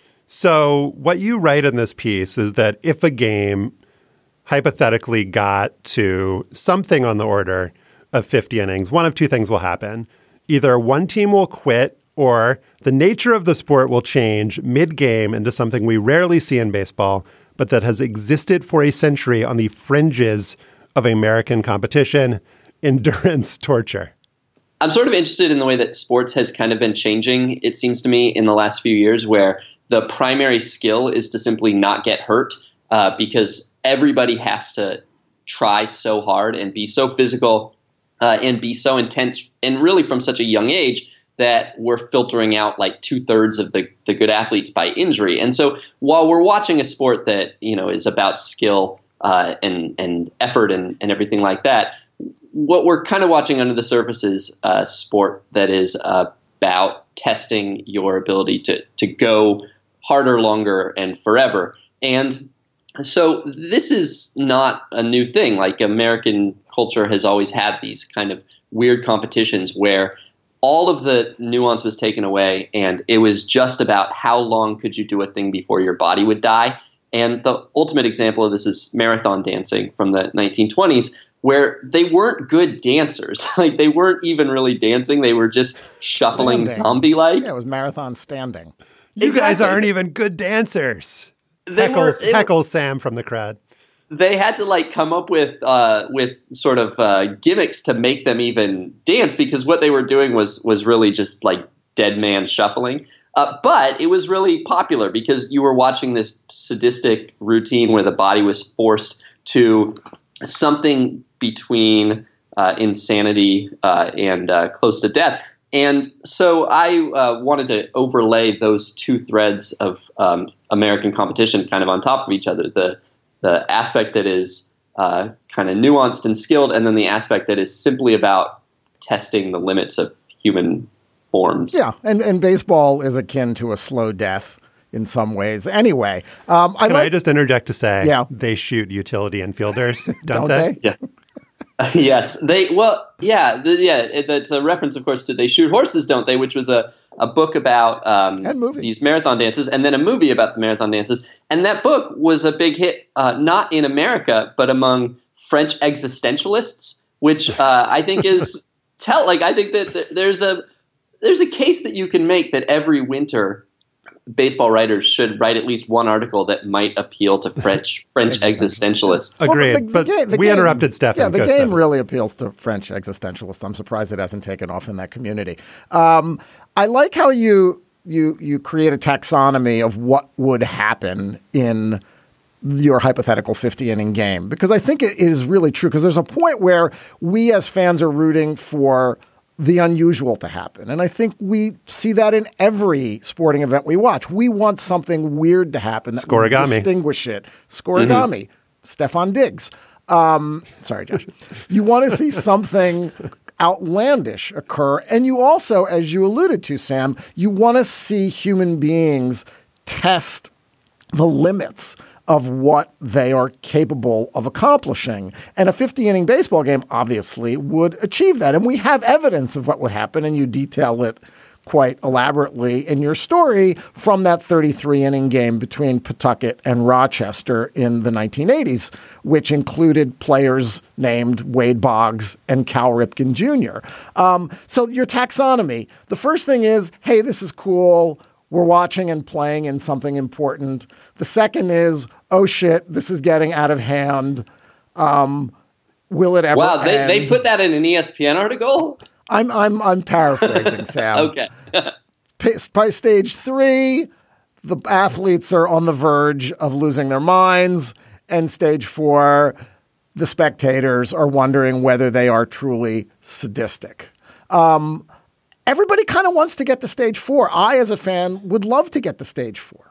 So what you write in this piece is that if a game hypothetically got to something on the order of fifty innings, one of two things will happen. Either one team will quit or the nature of the sport will change mid-game into something we rarely see in baseball, but that has existed for a century on the fringes of American competition: endurance torture. I'm sort of interested in the way that sports has kind of been changing, it seems to me, in the last few years, where the primary skill is to simply not get hurt uh, because everybody has to try so hard and be so physical uh, and be so intense, and really from such a young age that we're filtering out like two thirds of the, the good athletes by injury. And so while we're watching a sport that, you know, is about skill uh, and, and effort and, and everything like that, what we're kind of watching under the surface is a sport that is uh, about testing your ability to to go harder, longer, and forever. And so this is not a new thing. Like, American culture has always had these kind of weird competitions where all of the nuance was taken away and it was just about how long could you do a thing before your body would die. And the ultimate example of this is marathon dancing from the nineteen twenties, where they weren't good dancers. Like, they weren't even really dancing. They were just shuffling zombie-like. Yeah, it was marathon standing. You exactly. guys aren't even good dancers. They Heckles, were, it, heckles Sam from the crowd. They had to like come up with uh, with sort of uh, gimmicks to make them even dance, because what they were doing was was really just like dead man shuffling. Uh, but it was really popular because you were watching this sadistic routine where the body was forced to something between uh, insanity uh, and uh, close to death. And so I uh, wanted to overlay those two threads of um, American competition kind of on top of each other. The the aspect that is uh, kind of nuanced and skilled, and then the aspect that is simply about testing the limits of human forms. Yeah, and, and baseball is akin to a slow death in some ways. Anyway, um, I Can like, I just interject to say yeah. they shoot utility infielders, don't, don't they? they? Yeah. Yes, they. Well, yeah, the, yeah. It, that's a reference, of course, to They Shoot Horses, Don't They? Which was a, a book about um, these marathon dances, and then a movie about the marathon dances. And that book was a big hit, uh, not in America, but among French existentialists, which uh, I think is tell. Like, I think that th- there's a there's a case that you can make that every winter baseball writers should write at least one article that might appeal to French French existentialists. Agreed. Well, the, the, but the we game, interrupted Stefan. Yeah, the Go, game Stefan. really appeals to French existentialists. I'm surprised it hasn't taken off in that community. Um, I like how you you you create a taxonomy of what would happen in your hypothetical fifty-inning game, because I think it is really true, because there's a point where we as fans are rooting for the unusual to happen. And I think we see that in every sporting event we watch. We want something weird to happen that will distinguish it. Scoregami, mm-hmm. Stefan Diggs. Um, sorry, Josh. You want to see something outlandish occur. And you also, as you alluded to, Sam, you want to see human beings test the limits of what they are capable of accomplishing. And a fifty-inning baseball game obviously would achieve that. And we have evidence of what would happen, and you detail it quite elaborately in your story from that thirty-three-inning game between Pawtucket and Rochester in the nineteen eighties, which included players named Wade Boggs and Cal Ripken Junior Um, so your taxonomy, the first thing is, hey, this is cool. We're watching and playing in something important. The second is, oh shit, this is getting out of hand. Um, will it ever Wow, they, end? they put that in an E S P N article? I'm I'm I'm paraphrasing, Sam. Okay. By stage three, the athletes are on the verge of losing their minds, and stage four, the spectators are wondering whether they are truly sadistic. Um, everybody kind of wants to get to stage four. I, as a fan, would love to get to stage four.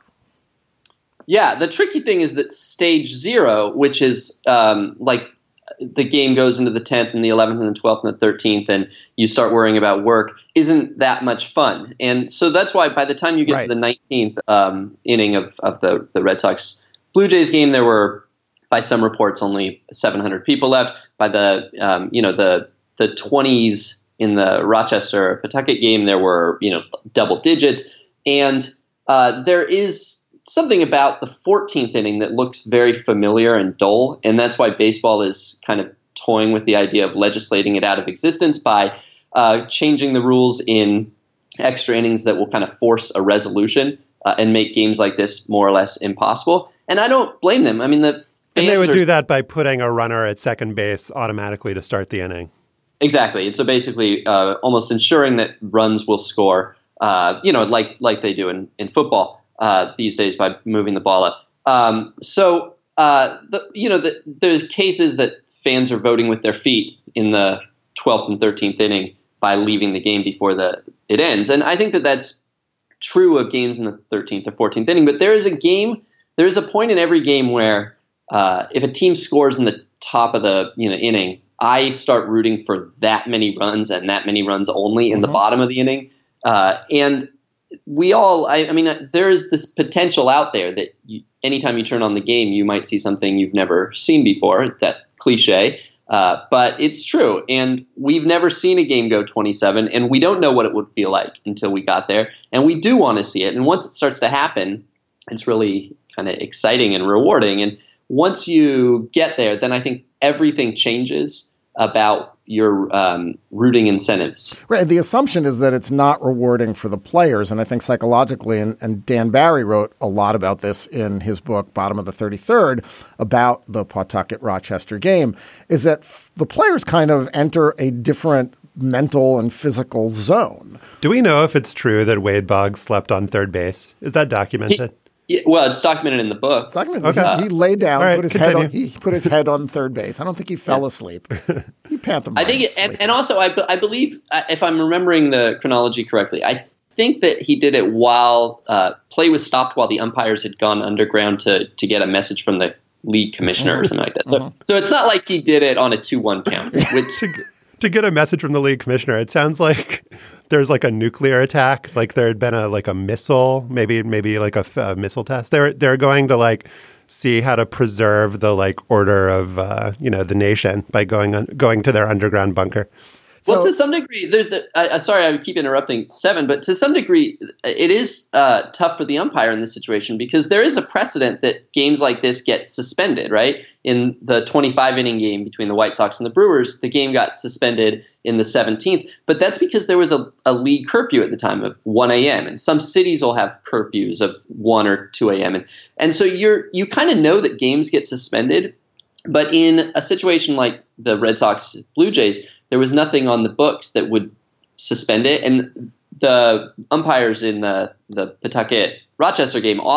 Yeah, the tricky thing is that stage zero, which is um, like the game goes into the tenth and the eleventh and the twelfth and the thirteenth, and you start worrying about work, isn't that much fun. And so that's why by the time you get right. to the nineteenth um, inning of, of the, the Red Sox Blue Jays game, there were, by some reports, only seven hundred people left. By the um, you know the the twenties in the Rochester Pawtucket game, there were you know double digits, and uh, there is something about the fourteenth inning that looks very familiar and dull, and that's why baseball is kind of toying with the idea of legislating it out of existence by uh, changing the rules in extra innings that will kind of force a resolution uh, and make games like this more or less impossible. And I don't blame them. I mean, the and they would do that by putting a runner at second base automatically to start the inning. Exactly. And so basically uh, almost ensuring that runs will score, uh, you know, like like they do in, in football. Uh, these days by moving the ball up. Um, so, uh, the, you know, the, the cases that fans are voting with their feet in the twelfth and thirteenth inning by leaving the game before the it ends. And I think that that's true of games in the thirteenth or fourteenth inning. But there is a game, there is a point in every game where uh, if a team scores in the top of the you know inning, I start rooting for that many runs and that many runs only in mm-hmm. the bottom of the inning. Uh, and We all, I, I mean, there is this potential out there that you, anytime you turn on the game, you might see something you've never seen before, that cliche, uh, but it's true. And we've never seen a game go twenty-seven, and we don't know what it would feel like until we got there. And we do want to see it. And once it starts to happen, it's really kind of exciting and rewarding. And once you get there, then I think everything changes about your um, rooting incentives. Right. The assumption is that it's not rewarding for the players. And I think psychologically, and, and Dan Barry wrote a lot about this in his book, Bottom of the thirty-third, about the Pawtucket-Rochester game, is that f- the players kind of enter a different mental and physical zone. Do we know if it's true that Wade Boggs slept on third base? Is that documented? He- Yeah, well, it's documented in the book. It's documented. Okay. He, he lay down, right, put his head on. He put his head on third base. I don't think he fell yeah. asleep. He pantomimed. I think, it, and, and also, I, I believe, if I'm remembering the chronology correctly, I think that he did it while uh, play was stopped while the umpires had gone underground to to get a message from the league commissioner or something like that. So, uh-huh. so it's not like he did it on a two one count. Which, to, to get a message from the league commissioner, it sounds like there's like a nuclear attack, like there had been a like a missile, maybe maybe like a, a missile test. They're they're going to like see how to preserve the like order of uh, you know the nation by going on, going to their underground bunker. Well, so, to some degree, there's the. Uh, sorry, I keep interrupting, Seven, but to some degree, it is uh, tough for the umpire in this situation because there is a precedent that games like this get suspended. Right, in the twenty-five inning game between the White Sox and the Brewers, the game got suspended in the seventeenth. But that's because there was a, a league curfew at the time of one a.m. and some cities will have curfews of one or two a.m. and and so you're you kind of know that games get suspended. But in a situation like the Red Sox Blue Jays, there was nothing on the books that would suspend it. And the umpires in the, the Pawtucket Rochester game also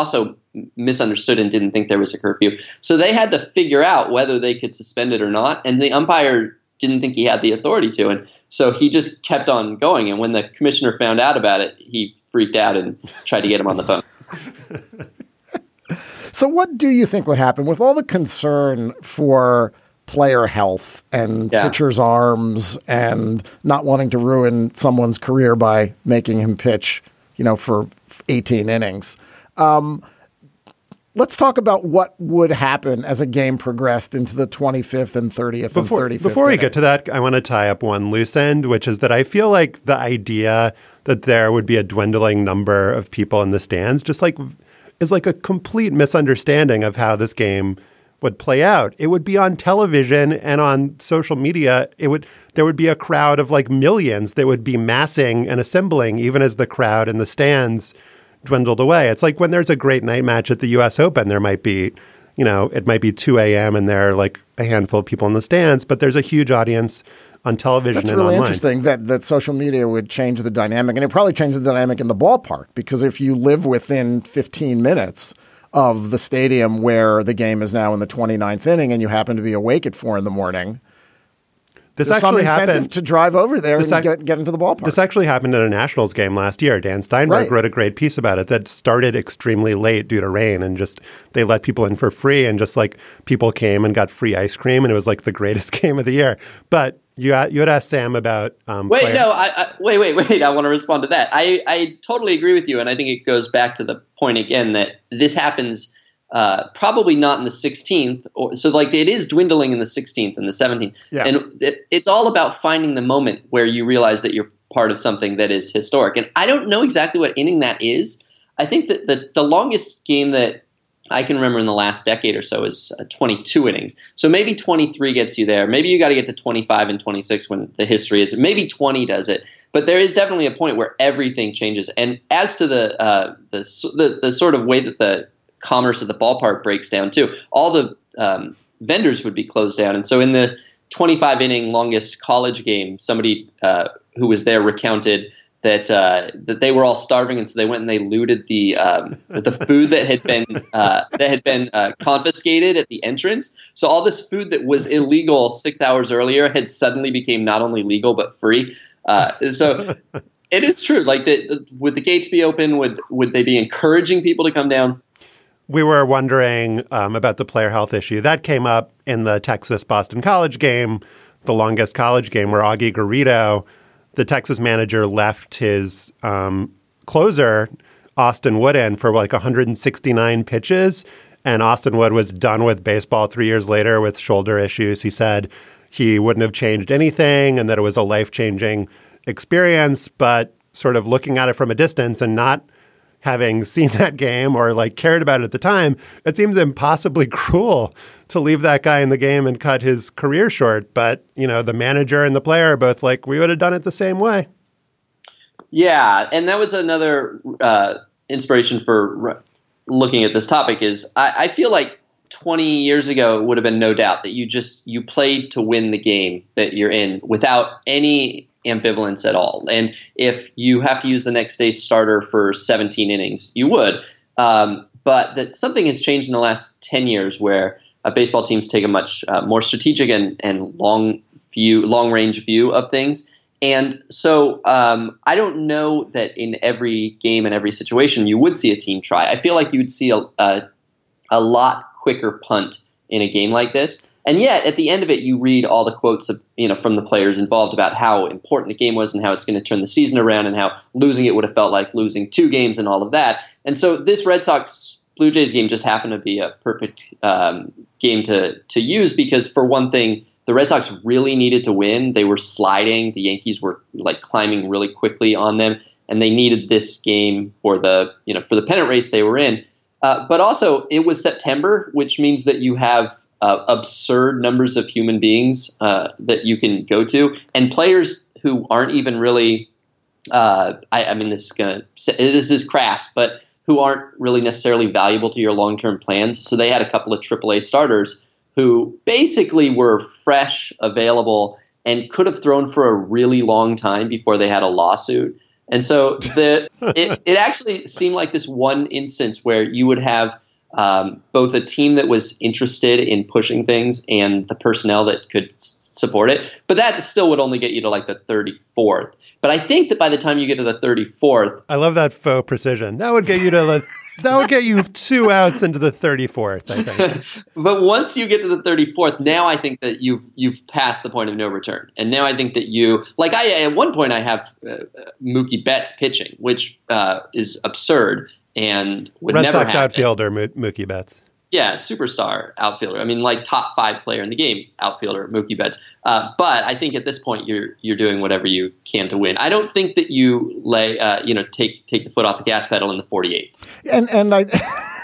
misunderstood and didn't think there was a curfew. So they had to figure out whether they could suspend it or not. And the umpire didn't think he had the authority to. And so he just kept on going. And when the commissioner found out about it, he freaked out and tried to get him on the phone. So what do you think would happen with all the concern for player health and yeah. pitchers' arms and not wanting to ruin someone's career by making him pitch, you know, for eighteen innings? Um, let's talk about what would happen as a game progressed into the twenty-fifth and thirtieth before, and thirty-fifth. Before we inning. get to that, I want to tie up one loose end, which is that I feel like the idea that there would be a dwindling number of people in the stands just like is like a complete misunderstanding of how this game would play out. It would be on television and on social media. It would there would be a crowd of like millions that would be massing and assembling even as the crowd in the stands dwindled away. It's like when there's a great night match at the U S Open, there might be, you know, it might be two a.m. and there are like a handful of people in the stands, but there's a huge audience on television That's and really online. Interesting that, that social media would change the dynamic, and it probably changed the dynamic in the ballpark, because if you live within fifteen minutes of the stadium where the game is now in the twenty-ninth inning and you happen to be awake at four in the morning, This There's actually some incentive happened to drive over there and ac- get, get into the ballpark. This actually happened at a Nationals game last year. Dan Steinberg right. wrote a great piece about it that started extremely late due to rain, and just they let people in for free, and just like people came and got free ice cream, and it was like the greatest game of the year. But you you had asked Sam about um, wait player- no I, I wait wait wait I want to respond to that. I I totally agree with you, and I think it goes back to the point again that this happens. Uh, probably not in the sixteenth. Or, so like it is dwindling in the sixteenth and the seventeenth. Yeah. And it, it's all about finding the moment where you realize that you're part of something that is historic. And I don't know exactly what inning that is. I think that the, the longest game that I can remember in the last decade or so is uh, twenty-two innings. So maybe twenty-three gets you there. Maybe you got to get to twenty-five and twenty-six when the history is. Maybe twenty does it. But there is definitely a point where everything changes. And as to the uh, the, the the sort of way that the commerce at the ballpark breaks down too, all the um, vendors would be closed down. And so in the twenty-five inning longest college game, somebody uh, who was there recounted that uh, that they were all starving, and so they went and they looted the um, the food that had been uh, that had been uh, confiscated at the entrance. So all this food that was illegal six hours earlier had suddenly became not only legal but free. Uh, so it is true. Like, the, would the gates be open? Would would they be encouraging people to come down? We were wondering um, about the player health issue. That came up in the Texas-Boston College game, the longest college game, where Augie Garrido, the Texas manager, left his um, closer, Austin Wood, in for like one hundred sixty-nine pitches. And Austin Wood was done with baseball three years later with shoulder issues. He said he wouldn't have changed anything and that it was a life-changing experience, but sort of looking at it from a distance and not having seen that game or like cared about it at the time, it seems impossibly cruel to leave that guy in the game and cut his career short. But, you know, the manager and the player are both like, we would have done it the same way. Yeah. And that was another uh, inspiration for re- looking at this topic is I, I feel like twenty years ago it would have been no doubt that you just, you played to win the game that you're in without any ambivalence at all. And if you have to use the next day's starter for seventeen innings, you would. Um, but that something has changed in the last ten years where uh, baseball teams take a much uh, more strategic and, and long view, long range view of things. And so um, I don't know that in every game and every situation you would see a team try. I feel like you'd see a, a, a lot quicker punt in a game like this. And yet, at the end of it, you read all the quotes of, you know, from the players involved about how important the game was and how it's going to turn the season around and how losing it would have felt like losing two games and all of that. And so this Red Sox-Blue Jays game just happened to be a perfect um, game to to use because, for one thing, the Red Sox really needed to win. They were sliding. The Yankees were like climbing really quickly on them, and they needed this game for the you know for the pennant race they were in. Uh, but also, it was September, which means that you have Uh, absurd numbers of human beings uh, that you can go to, and players who aren't even really. Uh, I, I mean, this is gonna this is crass, but who aren't really necessarily valuable to your long term plans. So they had a couple of triple A starters who basically were fresh, available, and could have thrown for a really long time before they had a lawsuit. And so the it, it actually seemed like this one instance where you would have um, both a team that was interested in pushing things and the personnel that could s- support it. But that still would only get you to like the thirty-fourth. But I think that by the time you get to the thirty-fourth, I love that faux precision. That would get you to the that would get you two outs into the thirty-fourth, I think. But once you get to the thirty-fourth, now I think that you've you've passed the point of no return. And now I think that you like I at one point I have uh, Mookie Betts pitching, which uh, is absurd and would Red never Sox happen. outfielder Mo- Mookie Betts. Yeah, superstar outfielder. I mean, like top five player in the game outfielder, Mookie Betts. Uh, but I think at this point you're you're doing whatever you can to win. I don't think that you lay, uh, you know, take take the foot off the gas pedal in the forty-eighth. And and I.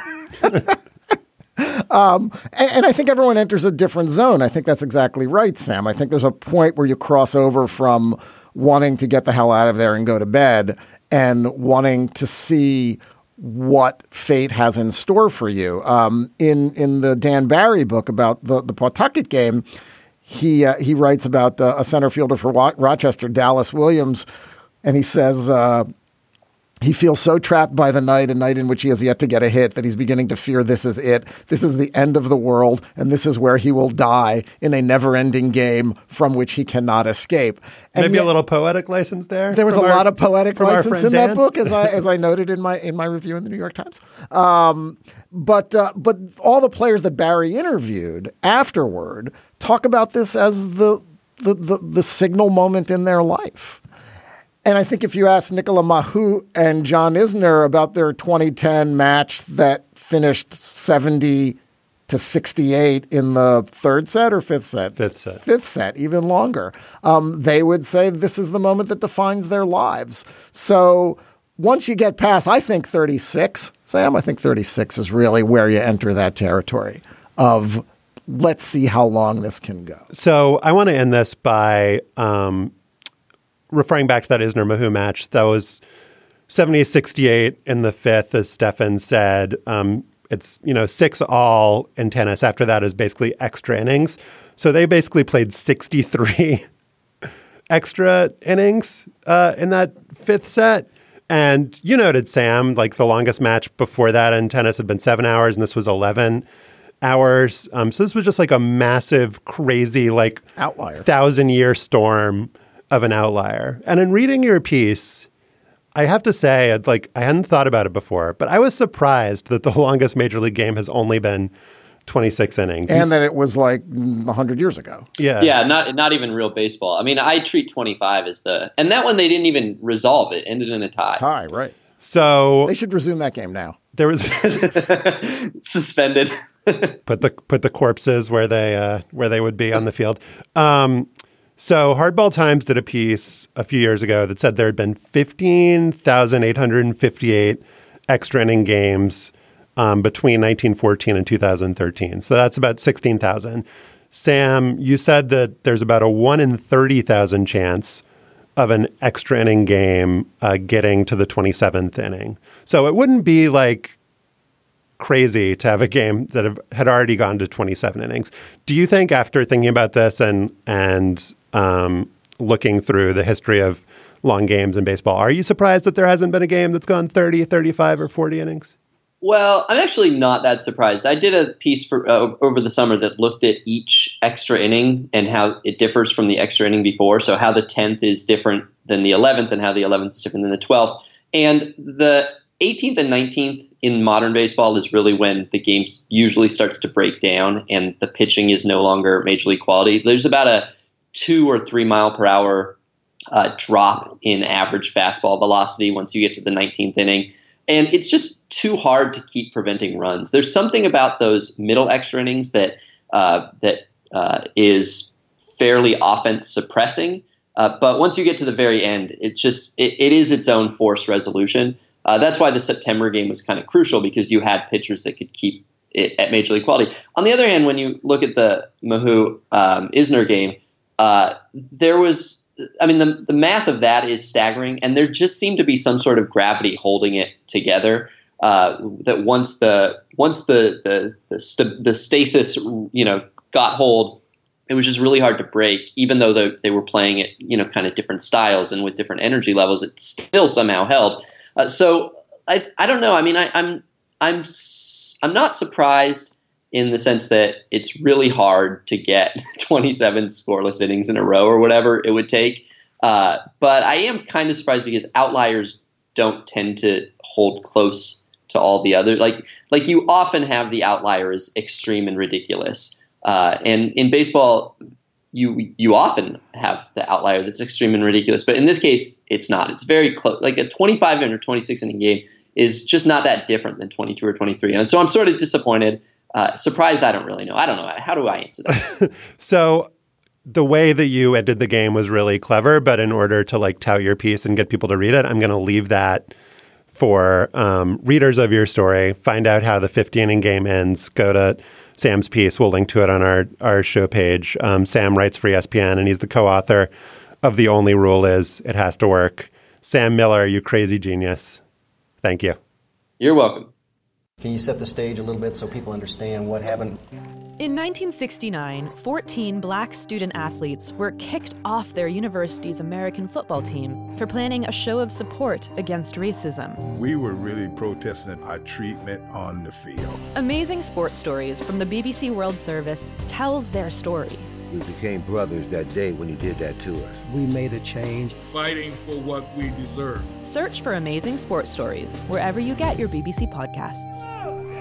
Um, and, and I think everyone enters a different zone. I think that's exactly right, Sam. I think there's a point where you cross over from wanting to get the hell out of there and go to bed and wanting to see what fate has in store for you. Um, in in the Dan Barry book about the, the Pawtucket game, he uh, he writes about uh, a center fielder for Wa- Rochester, Dallas Williams, and he says uh, he feels so trapped by the night, a night in which he has yet to get a hit, that he's beginning to fear this is it. This is the end of the world, and this is where he will die in a never-ending game from which he cannot escape. And Maybe yet, a little poetic license there. there was a our, lot of poetic license friend in Dan. that book, as I as I noted in my in my review in the New York Times. Um, but uh, but all the players that Barry interviewed afterward talk about this as the the the, the signal moment in their life. And I think if you ask Nicolas Mahut and John Isner about their twenty ten match that finished seventy to sixty-eight in the third set or fifth set? Fifth set. Fifth set, even longer. Um, they would say this is the moment that defines their lives. So once you get past, I think thirty-six, Sam, I think thirty-six is really where you enter that territory of let's see how long this can go. So I want to end this by um, referring back to that Isner Mahut match. That was seventy sixty-eight in the fifth, as Stefan said. Um, it's, you know, six all in tennis. After that is basically extra innings. So they basically played sixty-three extra innings uh, in that fifth set. And you noted, Sam, like the longest match before that in tennis had been seven hours, and this was eleven hours. Um, so this was just like a massive, crazy, like outlier, thousand year storm of an outlier. And in reading your piece, I have to say, I'd like I hadn't thought about it before, but I was surprised that the longest major league game has only been twenty-six innings. And that it was like one hundred years ago. Yeah. Yeah, not not even real baseball. I mean, I treat twenty-five as the... And that one, they didn't even resolve it. Ended in a tie. Tie, right. So... They should resume that game now. There was... Suspended. put the put the corpses where they uh, where they would be on the field. Um, so Hardball Times did a piece a few years ago that said there had been fifteen thousand eight hundred fifty-eight extra inning games um, between nineteen fourteen and two thousand thirteen. So that's about sixteen thousand. Sam, you said that there's about a one in thirty thousand chance of an extra inning game uh, getting to the twenty-seventh inning. So it wouldn't be like crazy to have a game that have, had already gone to twenty-seven innings. Do you think, after thinking about this and and um, looking through the history of long games in baseball, are you surprised that there hasn't been a game that's gone thirty, thirty-five, or forty innings? Well, I'm actually not that surprised. I did a piece for uh, over the summer that looked at each extra inning and how it differs from the extra inning before. So how the tenth is different than the eleventh and how the eleventh is different than the twelfth. And the eighteenth and nineteenth in modern baseball is really when the game usually starts to break down and the pitching is no longer major league quality. There's about a two or three mile per hour uh, drop in average fastball velocity once you get to the nineteenth inning. And it's just too hard to keep preventing runs. There's something about those middle extra innings that uh, that uh, is fairly offense suppressing. Uh, but once you get to the very end, it just it, it is its own forced resolution. Uh, that's why the September game was kind of crucial, because you had pitchers that could keep it at major league quality. On the other hand, when you look at the Mahut um, Isner game, uh, there was. I mean, the the math of that is staggering, and there just seemed to be some sort of gravity holding it together. Uh, that once the once the the the, st- the stasis, you know, got hold, it was just really hard to break, even though they, they were playing it, you know, kind of different styles and with different energy levels. It still somehow held. Uh, so I, I don't know. I mean, I, I'm, I'm, I'm not surprised in the sense that it's really hard to get twenty-seven scoreless innings in a row or whatever it would take. Uh, but I am kind of surprised because outliers don't tend to hold close to all the other. Like, like you often have the outlier as extreme and ridiculous. Uh, and in baseball, you you often have the outlier that's extreme and ridiculous. But in this case, it's not. It's very close. Like a twenty-five or twenty-six inning game is just not that different than twenty-two or twenty-three. And so I'm sort of disappointed. Uh, surprised, I don't really know. I don't know. How do I answer that? So the way that you ended the game was really clever. But in order to like tout your piece and get people to read it, I'm going to leave that for um, readers of your story. Find out how the fifty inning game ends. Go to Sam's piece. We'll link to it on our, our show page. Um, Sam writes for E S P N, and he's the co-author of The Only Rule Is It Has to Work. Sam Miller, you crazy genius. Thank you. You're welcome. Can you set the stage a little bit so people understand what happened? In nineteen sixty-nine, fourteen black student athletes were kicked off their university's American football team for planning a show of support against racism. We were really protesting our treatment on the field. Amazing Sports Stories from the B B C World Service tells their story. We became brothers that day when you did that to us. We made a change. Fighting for what we deserve. Search for Amazing Sports Stories wherever you get your B B C podcasts.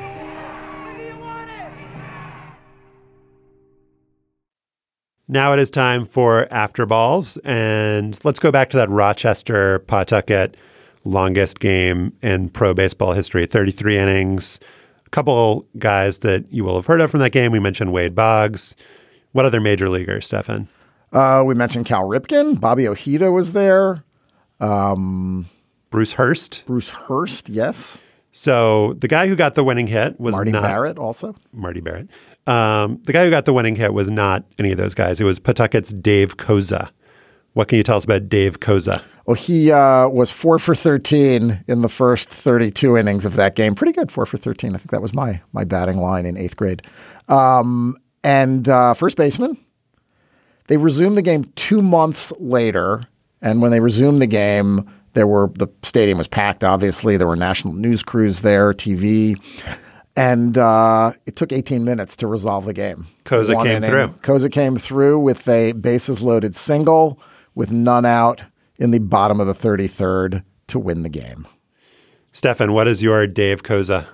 Now it is time for After Balls, and let's go back to that Rochester Pawtucket longest game in pro baseball history, thirty-three innings. A couple guys that you will have heard of from that game. We mentioned Wade Boggs. What other major leaguers, Stefan? Uh, we mentioned Cal Ripken. Bobby Ojeda was there. Um, Bruce Hurst. Bruce Hurst, yes. So the guy who got the winning hit was Marty not Barrett also. Marty Barrett. Um, the guy who got the winning hit was not any of those guys. It was Pawtucket's Dave Koza. What can you tell us about Dave Koza? Well, he uh, was four for thirteen in the first thirty-two innings of that game. Pretty good, four for thirteen. I think that was my my batting line in eighth grade. Um, and uh, first baseman. They resumed the game two months later, and when they resumed the game, there were the stadium was packed. Obviously, there were national news crews there, T V. And uh, it took eighteen minutes to resolve the game. Koza One came inning. through. Koza came through with a bases-loaded single with none out in the bottom of the thirty-third to win the game. Stefan, what is your Dave Koza?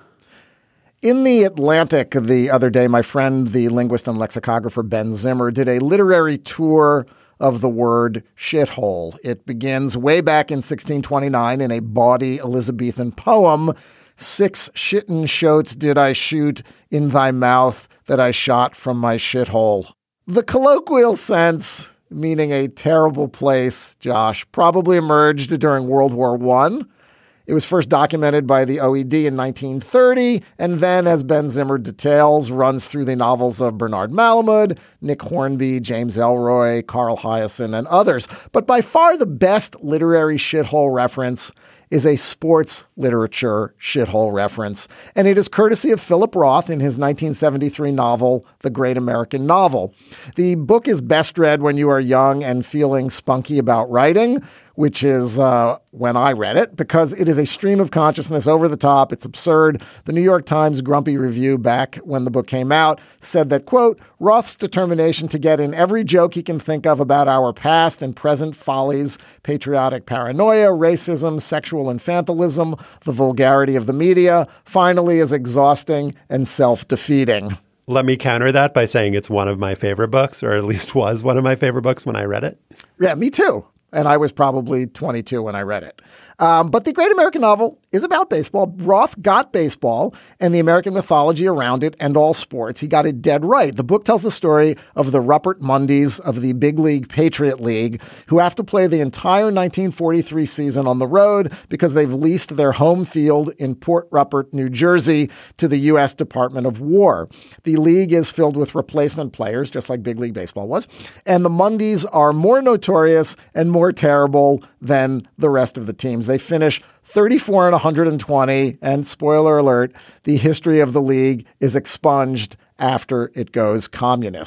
In the Atlantic the other day, my friend, the linguist and lexicographer Ben Zimmer, did a literary tour of the word shithole. It begins way back in sixteen twenty-nine in a bawdy Elizabethan poem. Six shitten shotes did I shoot in thy mouth that I shot from my shithole. The colloquial sense, meaning a terrible place, Josh, probably emerged during World War One. It was first documented by the O E D in nineteen thirty, and then, as Ben Zimmer details, runs through the novels of Bernard Malamud, Nick Hornby, James Elroy, Carl Hyacin, and others. But by far the best literary shithole reference is a sports literature shithole reference, and it is courtesy of Philip Roth in his nineteen seventy-three novel, The Great American Novel. The book is best read when you are young and feeling spunky about writing, which is uh, when I read it, because it is a stream of consciousness, over the top. It's absurd. The New York Times grumpy review back when the book came out said that, quote, Roth's determination to get in every joke he can think of about our past and present follies, patriotic paranoia, racism, sexual infantilism, the vulgarity of the media, finally is exhausting and self-defeating. Let me counter that by saying it's one of my favorite books, or at least was one of my favorite books when I read it. Yeah, me too. And I was probably twenty-two when I read it. Um, but The Great American Novel is about baseball. Roth got baseball and the American mythology around it and all sports. He got it dead right. The book tells the story of the Rupert Mundys of the Big League Patriot League, who have to play the entire nineteen forty-three season on the road because they've leased their home field in Port Rupert, New Jersey, to the U S Department of War. The league is filled with replacement players, just like Big League Baseball was, and the Mundys are more notorious and more terrible than the rest of the teams. They finish thirty-four and one hundred twenty, and spoiler alert, the history of the league is expunged after it goes communist.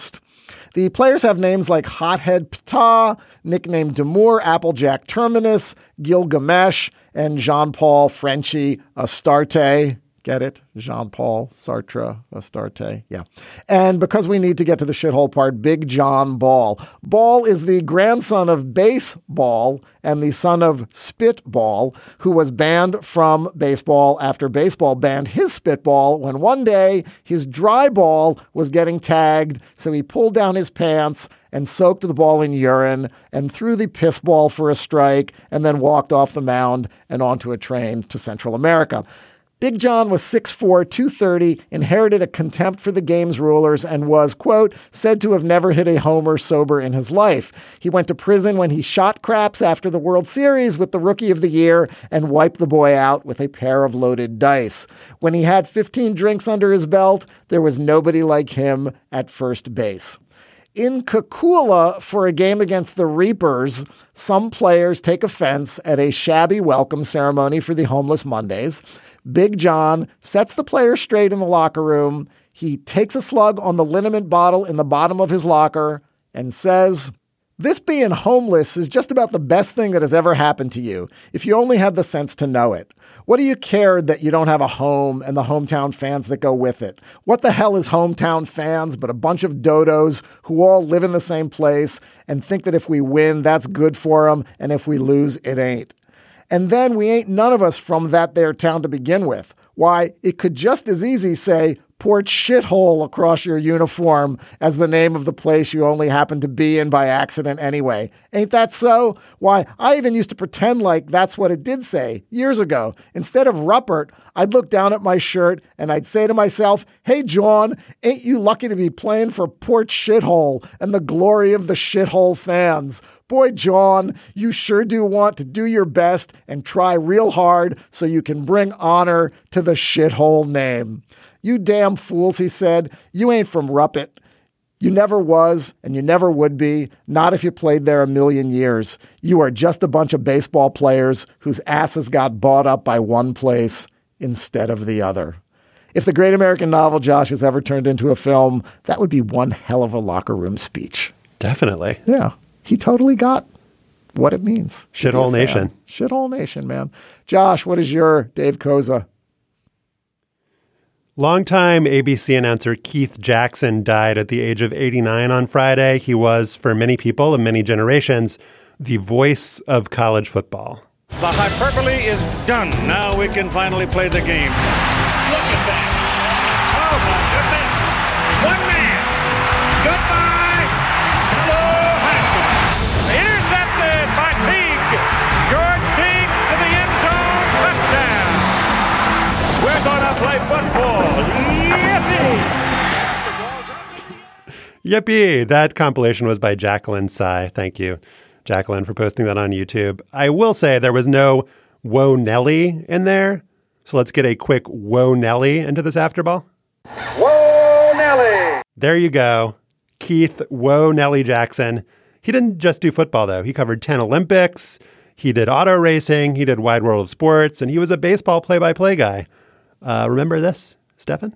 The players have names like Hothead Ptah, nicknamed Damour Applejack Terminus, Gilgamesh, and Jean-Paul Frenchy Astarte. Get it? Jean-Paul Sartre Astarte. Yeah. And because we need to get to the shithole part, Big John Ball. Ball is the grandson of Baseball and the son of Spitball, who was banned from baseball after baseball banned his spitball when one day his dry ball was getting tagged, so he pulled down his pants and soaked the ball in urine and threw the piss ball for a strike and then walked off the mound and onto a train to Central America. Big John was six foot four, two thirty, inherited a contempt for the game's rulers, and was, quote, said to have never hit a homer sober in his life. He went to prison when he shot craps after the World Series with the Rookie of the Year and wiped the boy out with a pair of loaded dice. When he had fifteen drinks under his belt, there was nobody like him at first base. In Kakula, for a game against the Reapers, some players take offense at a shabby welcome ceremony for the Homeless Mondays. Big John sets the players straight in the locker room. He takes a slug on the liniment bottle in the bottom of his locker and says, "This being homeless is just about the best thing that has ever happened to you, if you only had the sense to know it. What do you care that you don't have a home and the hometown fans that go with it? What the hell is hometown fans but a bunch of dodos who all live in the same place and think that if we win, that's good for them, and if we lose, it ain't. And then we ain't none of us from that there town to begin with. Why, it could just as easy say Port Shithole across your uniform as the name of the place you only happen to be in by accident anyway. Ain't that so? Why, I even used to pretend like that's what it did say years ago. Instead of Rupert, I'd look down at my shirt and I'd say to myself, hey, John, ain't you lucky to be playing for Port Shithole and the glory of the Shithole fans? Boy, John, you sure do want to do your best and try real hard so you can bring honor to the Shithole name. You damn fools, he said, you ain't from Ruppet. You never was, and you never would be, not if you played there a million years. You are just a bunch of baseball players whose asses got bought up by one place instead of the other. If the great American novel, Josh, has ever turned into a film, that would be one hell of a locker room speech. Definitely. Yeah. He totally got what it means. Shithole Nation. Shithole Nation, man. Josh, what is your Dave Koza? Longtime A B C announcer Keith Jackson died at the age of eighty-nine on Friday. He was, for many people of many generations, the voice of college football. The hyperbole is done. Now we can finally play the game. Look at that. Oh, my goodness. One man. Goodbye. Hello, Haskins. Intercepted by Teague. George Teague to the end zone. Touchdown. We're going to play football. Yippee. Yippee. That compilation was by Jacqueline Tsai. Thank you, Jacqueline, for posting that on YouTube. I will say there was no Whoa Nelly in there. So let's get a quick Whoa Nelly into this afterball. Whoa Nelly. There you go. Keith Whoa Nelly Jackson. He didn't just do football, though. He covered ten Olympics. He did auto racing. He did Wide World of Sports. And he was a baseball play-by-play guy. Uh, remember this, Stefan?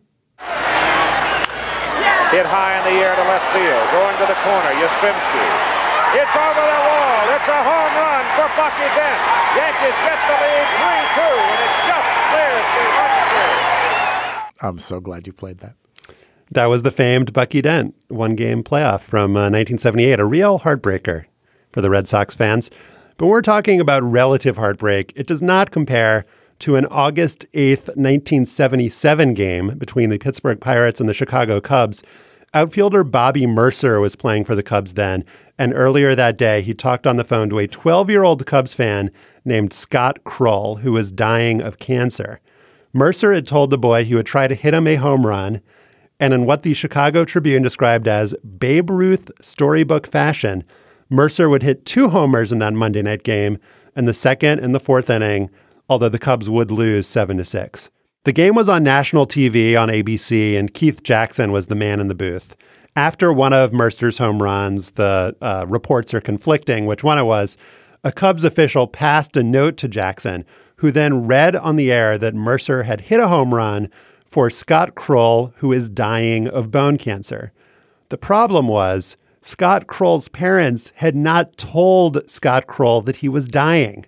Hit high in the air to left field. Going to the corner, Yastrzemski. It's over the wall. It's a home run for Bucky Dent. Yankees get the lead three two, and it just clears the upstairs. I'm so glad you played that. That was the famed Bucky Dent one-game playoff from uh, nineteen seventy-eight, a real heartbreaker for the Red Sox fans. But we're talking about relative heartbreak. It does not compare to an August eighth, nineteen seventy-seven game between the Pittsburgh Pirates and the Chicago Cubs. Outfielder Bobby Mercer was playing for the Cubs then, and earlier that day, he talked on the phone to a twelve-year-old Cubs fan named Scott Krull, who was dying of cancer. Mercer had told the boy he would try to hit him a home run, and in what the Chicago Tribune described as Babe Ruth storybook fashion, Mercer would hit two homers in that Monday night game, and the second and the fourth inning, although the Cubs would lose seven to six. The game was on national T V on A B C, and Keith Jackson was the man in the booth. After one of Mercer's home runs, the uh, reports are conflicting which one it was. A Cubs official passed a note to Jackson, who then read on the air that Mercer had hit a home run for Scott Krull, who is dying of bone cancer. The problem was Scott Kroll's parents had not told Scott Kroll that he was dying.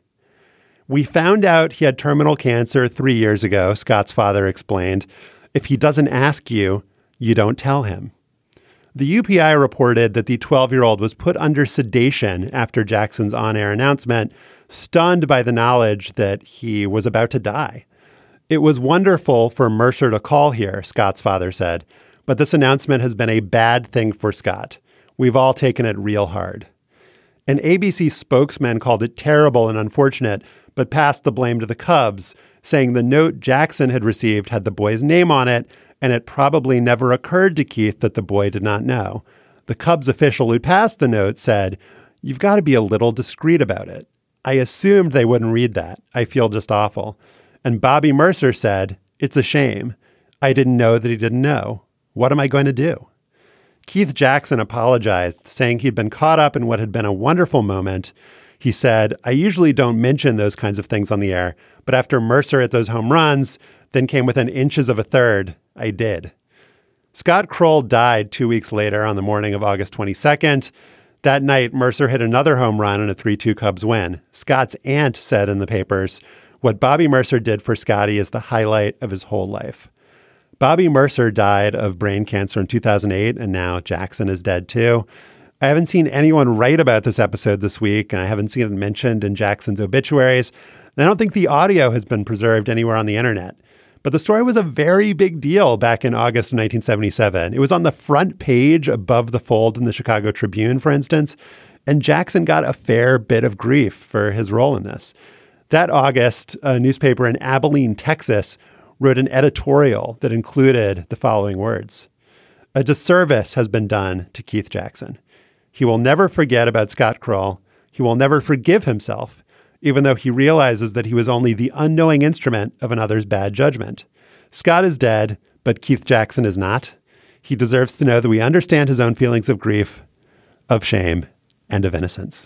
We found out he had terminal cancer three years ago, Scott's father explained. If he doesn't ask you, you don't tell him. The U P I reported that the twelve-year-old was put under sedation after Jackson's on-air announcement, stunned by the knowledge that he was about to die. It was wonderful for Mercer to call here, Scott's father said, but this announcement has been a bad thing for Scott. We've all taken it real hard. An A B C spokesman called it terrible and unfortunate, but passed the blame to the Cubs, saying the note Jackson had received had the boy's name on it, and it probably never occurred to Keith that the boy did not know. The Cubs official who passed the note said, "You've got to be a little discreet about it. I assumed they wouldn't read that. I feel just awful." And Bobby Mercer said, "It's a shame. I didn't know that he didn't know. What am I going to do?" Keith Jackson apologized, saying he'd been caught up in what had been a wonderful moment. He said, "I usually don't mention those kinds of things on the air, but after Mercer hit those home runs, then came within inches of a third, I did." Scott Kroll died two weeks later on the morning of August twenty-second. That night, Mercer hit another home run in a three two Cubs win. Scott's aunt said in the papers, "What Bobby Mercer did for Scotty is the highlight of his whole life." Bobby Mercer died of brain cancer in two thousand eight, and now Jackson is dead too. I haven't seen anyone write about this episode this week, and I haven't seen it mentioned in Jackson's obituaries. And I don't think the audio has been preserved anywhere on the internet. But the story was a very big deal back in August of nineteen seventy-seven. It was on the front page above the fold in the Chicago Tribune, for instance, and Jackson got a fair bit of grief for his role in this. That August, a newspaper in Abilene, Texas, wrote an editorial that included the following words: "A disservice has been done to Keith Jackson. He will never forget about Scott Kroll. He will never forgive himself, even though he realizes that he was only the unknowing instrument of another's bad judgment. Scott is dead, but Keith Jackson is not. He deserves to know that we understand his own feelings of grief, of shame, and of innocence."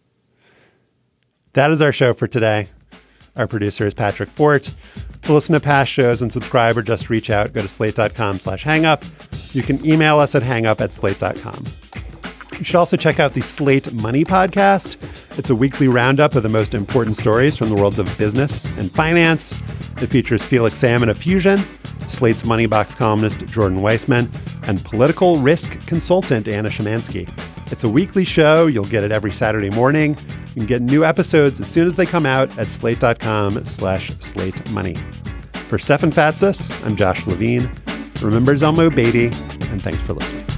That is our show for today. Our producer is Patrick Fort. To listen to past shows and subscribe or just reach out, go to slate.com slash hangup. You can email us at hangup at slate dot com. You should also check out the Slate Money podcast. It's a weekly roundup of the most important stories from the worlds of business and finance. It features Felix Salmon of Fusion, Slate's Money Box columnist Jordan Weissman, and political risk consultant Anna Szymanski. It's a weekly show. You'll get it every Saturday morning. You can get new episodes as soon as they come out at slate.com slash slate money. For Stefan Fatsis, I'm Josh Levine. Remember Zelmo Beatty, and thanks for listening.